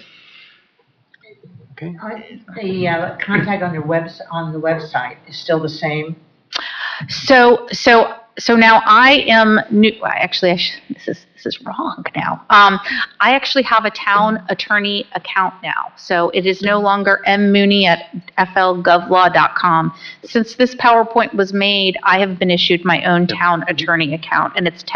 Speaker 5: The contact on the website is still the same?
Speaker 1: So now I am new. Actually, this is wrong now. I actually have a town attorney account now. So it is no longer mmooney@flgovlaw.com. Since this PowerPoint was made, I have been issued my own town attorney account, and it's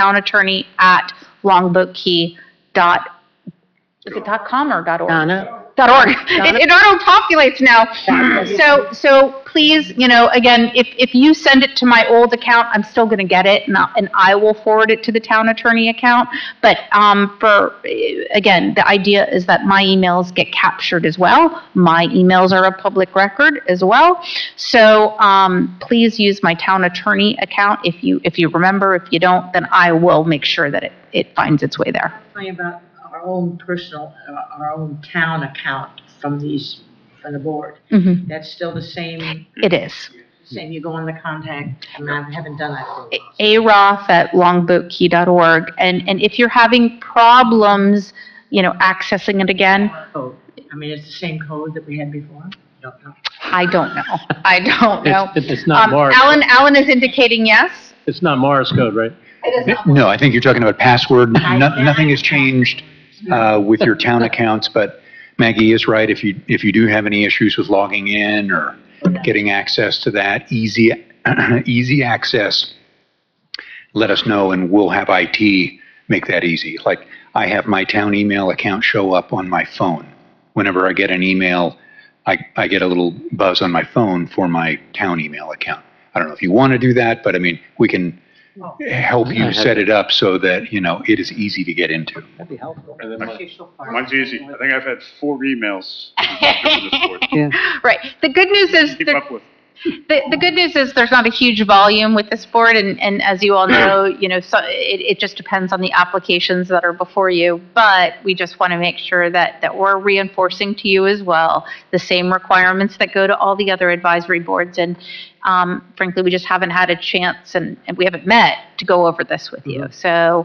Speaker 1: townattorney@longboatkey.com or .org?
Speaker 2: No.
Speaker 1: .org. It auto-populates now. So please, you know, again, if you send it to my old account, I'm still going to get it, and I will forward it to the town attorney account. But again, the idea is that my emails get captured as well. My emails are a public record as well. So please use my town attorney account. If you remember, if you don't, then I will make sure that it finds its way there.
Speaker 5: Talking about our own personal, our own town account from the board.
Speaker 1: Mm-hmm.
Speaker 5: That's still the same?
Speaker 1: It is.
Speaker 5: Same, you go on the contact, I mean, I haven't done that for
Speaker 1: aroth@longboatkey.org. And if you're having problems, you know, accessing it again.
Speaker 5: code. I mean, it's the same code that we had before? You don't know?
Speaker 1: I don't know.
Speaker 4: It's not Morse.
Speaker 1: Alan is indicating yes.
Speaker 4: It's not Morse code, right?
Speaker 6: No, I think you're talking about password. Nothing has changed with your town accounts, but Maggie is right. If you do have any issues with logging in or getting access to that easy access, let us know, and we'll have IT make that easy. Like, I have my town email account show up on my phone. Whenever I get an email, I get a little buzz on my phone for my town email account. I don't know if you want to do that, but I mean, we can help you set it up so that, you know, it is easy to get into.
Speaker 2: That'd be helpful.
Speaker 7: Mine's easy. I think I've had 4 emails from this board.
Speaker 1: Right. The good news is
Speaker 7: Keep up with.
Speaker 1: the good news is there's not a huge volume with this board, and as you all know, you know, so it just depends on the applications that are before you. But we just want to make sure that we're reinforcing to you as well the same requirements that go to all the other advisory boards. And frankly, we just haven't had a chance, and we haven't met to go over this with you. So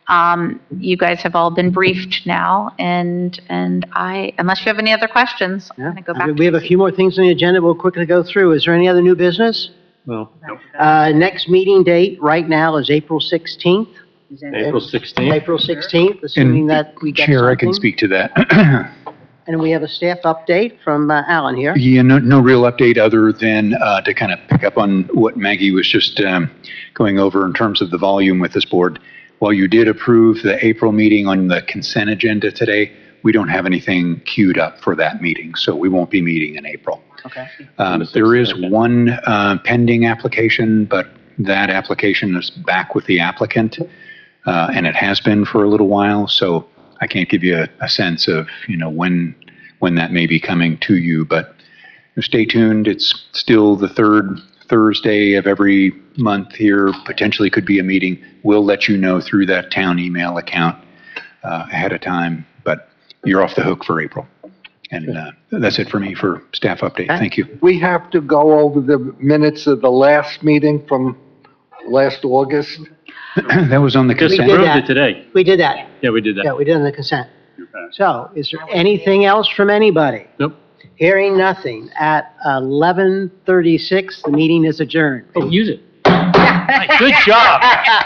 Speaker 1: you guys have all been briefed now, and unless you have any other questions, I'm going to go back.
Speaker 2: We have a few more things on the agenda we'll quickly go through. Is there any other new business?
Speaker 4: Well,
Speaker 2: Next meeting date right now is April 16th.
Speaker 4: April 16th.
Speaker 2: April 16th, assuming that we get
Speaker 6: Chair, I can
Speaker 2: something.
Speaker 6: speak to that.
Speaker 2: And we have a staff update from Alan here.
Speaker 6: Yeah, no real update other than to kind of pick up on what Maggie was just going over in terms of the volume with this board. While you did approve the April meeting on the consent agenda today, we don't have anything queued up for that meeting, so we won't be meeting in April.
Speaker 2: Okay.
Speaker 6: There is one pending application, but that application is back with the applicant, and it has been for a little while, so I can't give you a sense of, you know, when that may be coming to you, but stay tuned. It's still the third Thursday of every month here, potentially could be a meeting. We'll let you know through that town email account ahead of time, but you're off the hook for April. And that's it for me for staff update. Thank you.
Speaker 9: We have to go over the minutes of the last meeting from last August.
Speaker 6: That was on the
Speaker 4: Just
Speaker 6: consent.
Speaker 2: did
Speaker 4: approved
Speaker 2: that.
Speaker 4: it today.
Speaker 2: We did that.
Speaker 4: Yeah, we did
Speaker 2: Yeah,
Speaker 4: that.
Speaker 2: we did on the consent. So is there anything else from anybody?
Speaker 4: Nope.
Speaker 2: Hearing nothing. At 11:36, the meeting is adjourned.
Speaker 4: Oh, use it. Nice. Good job.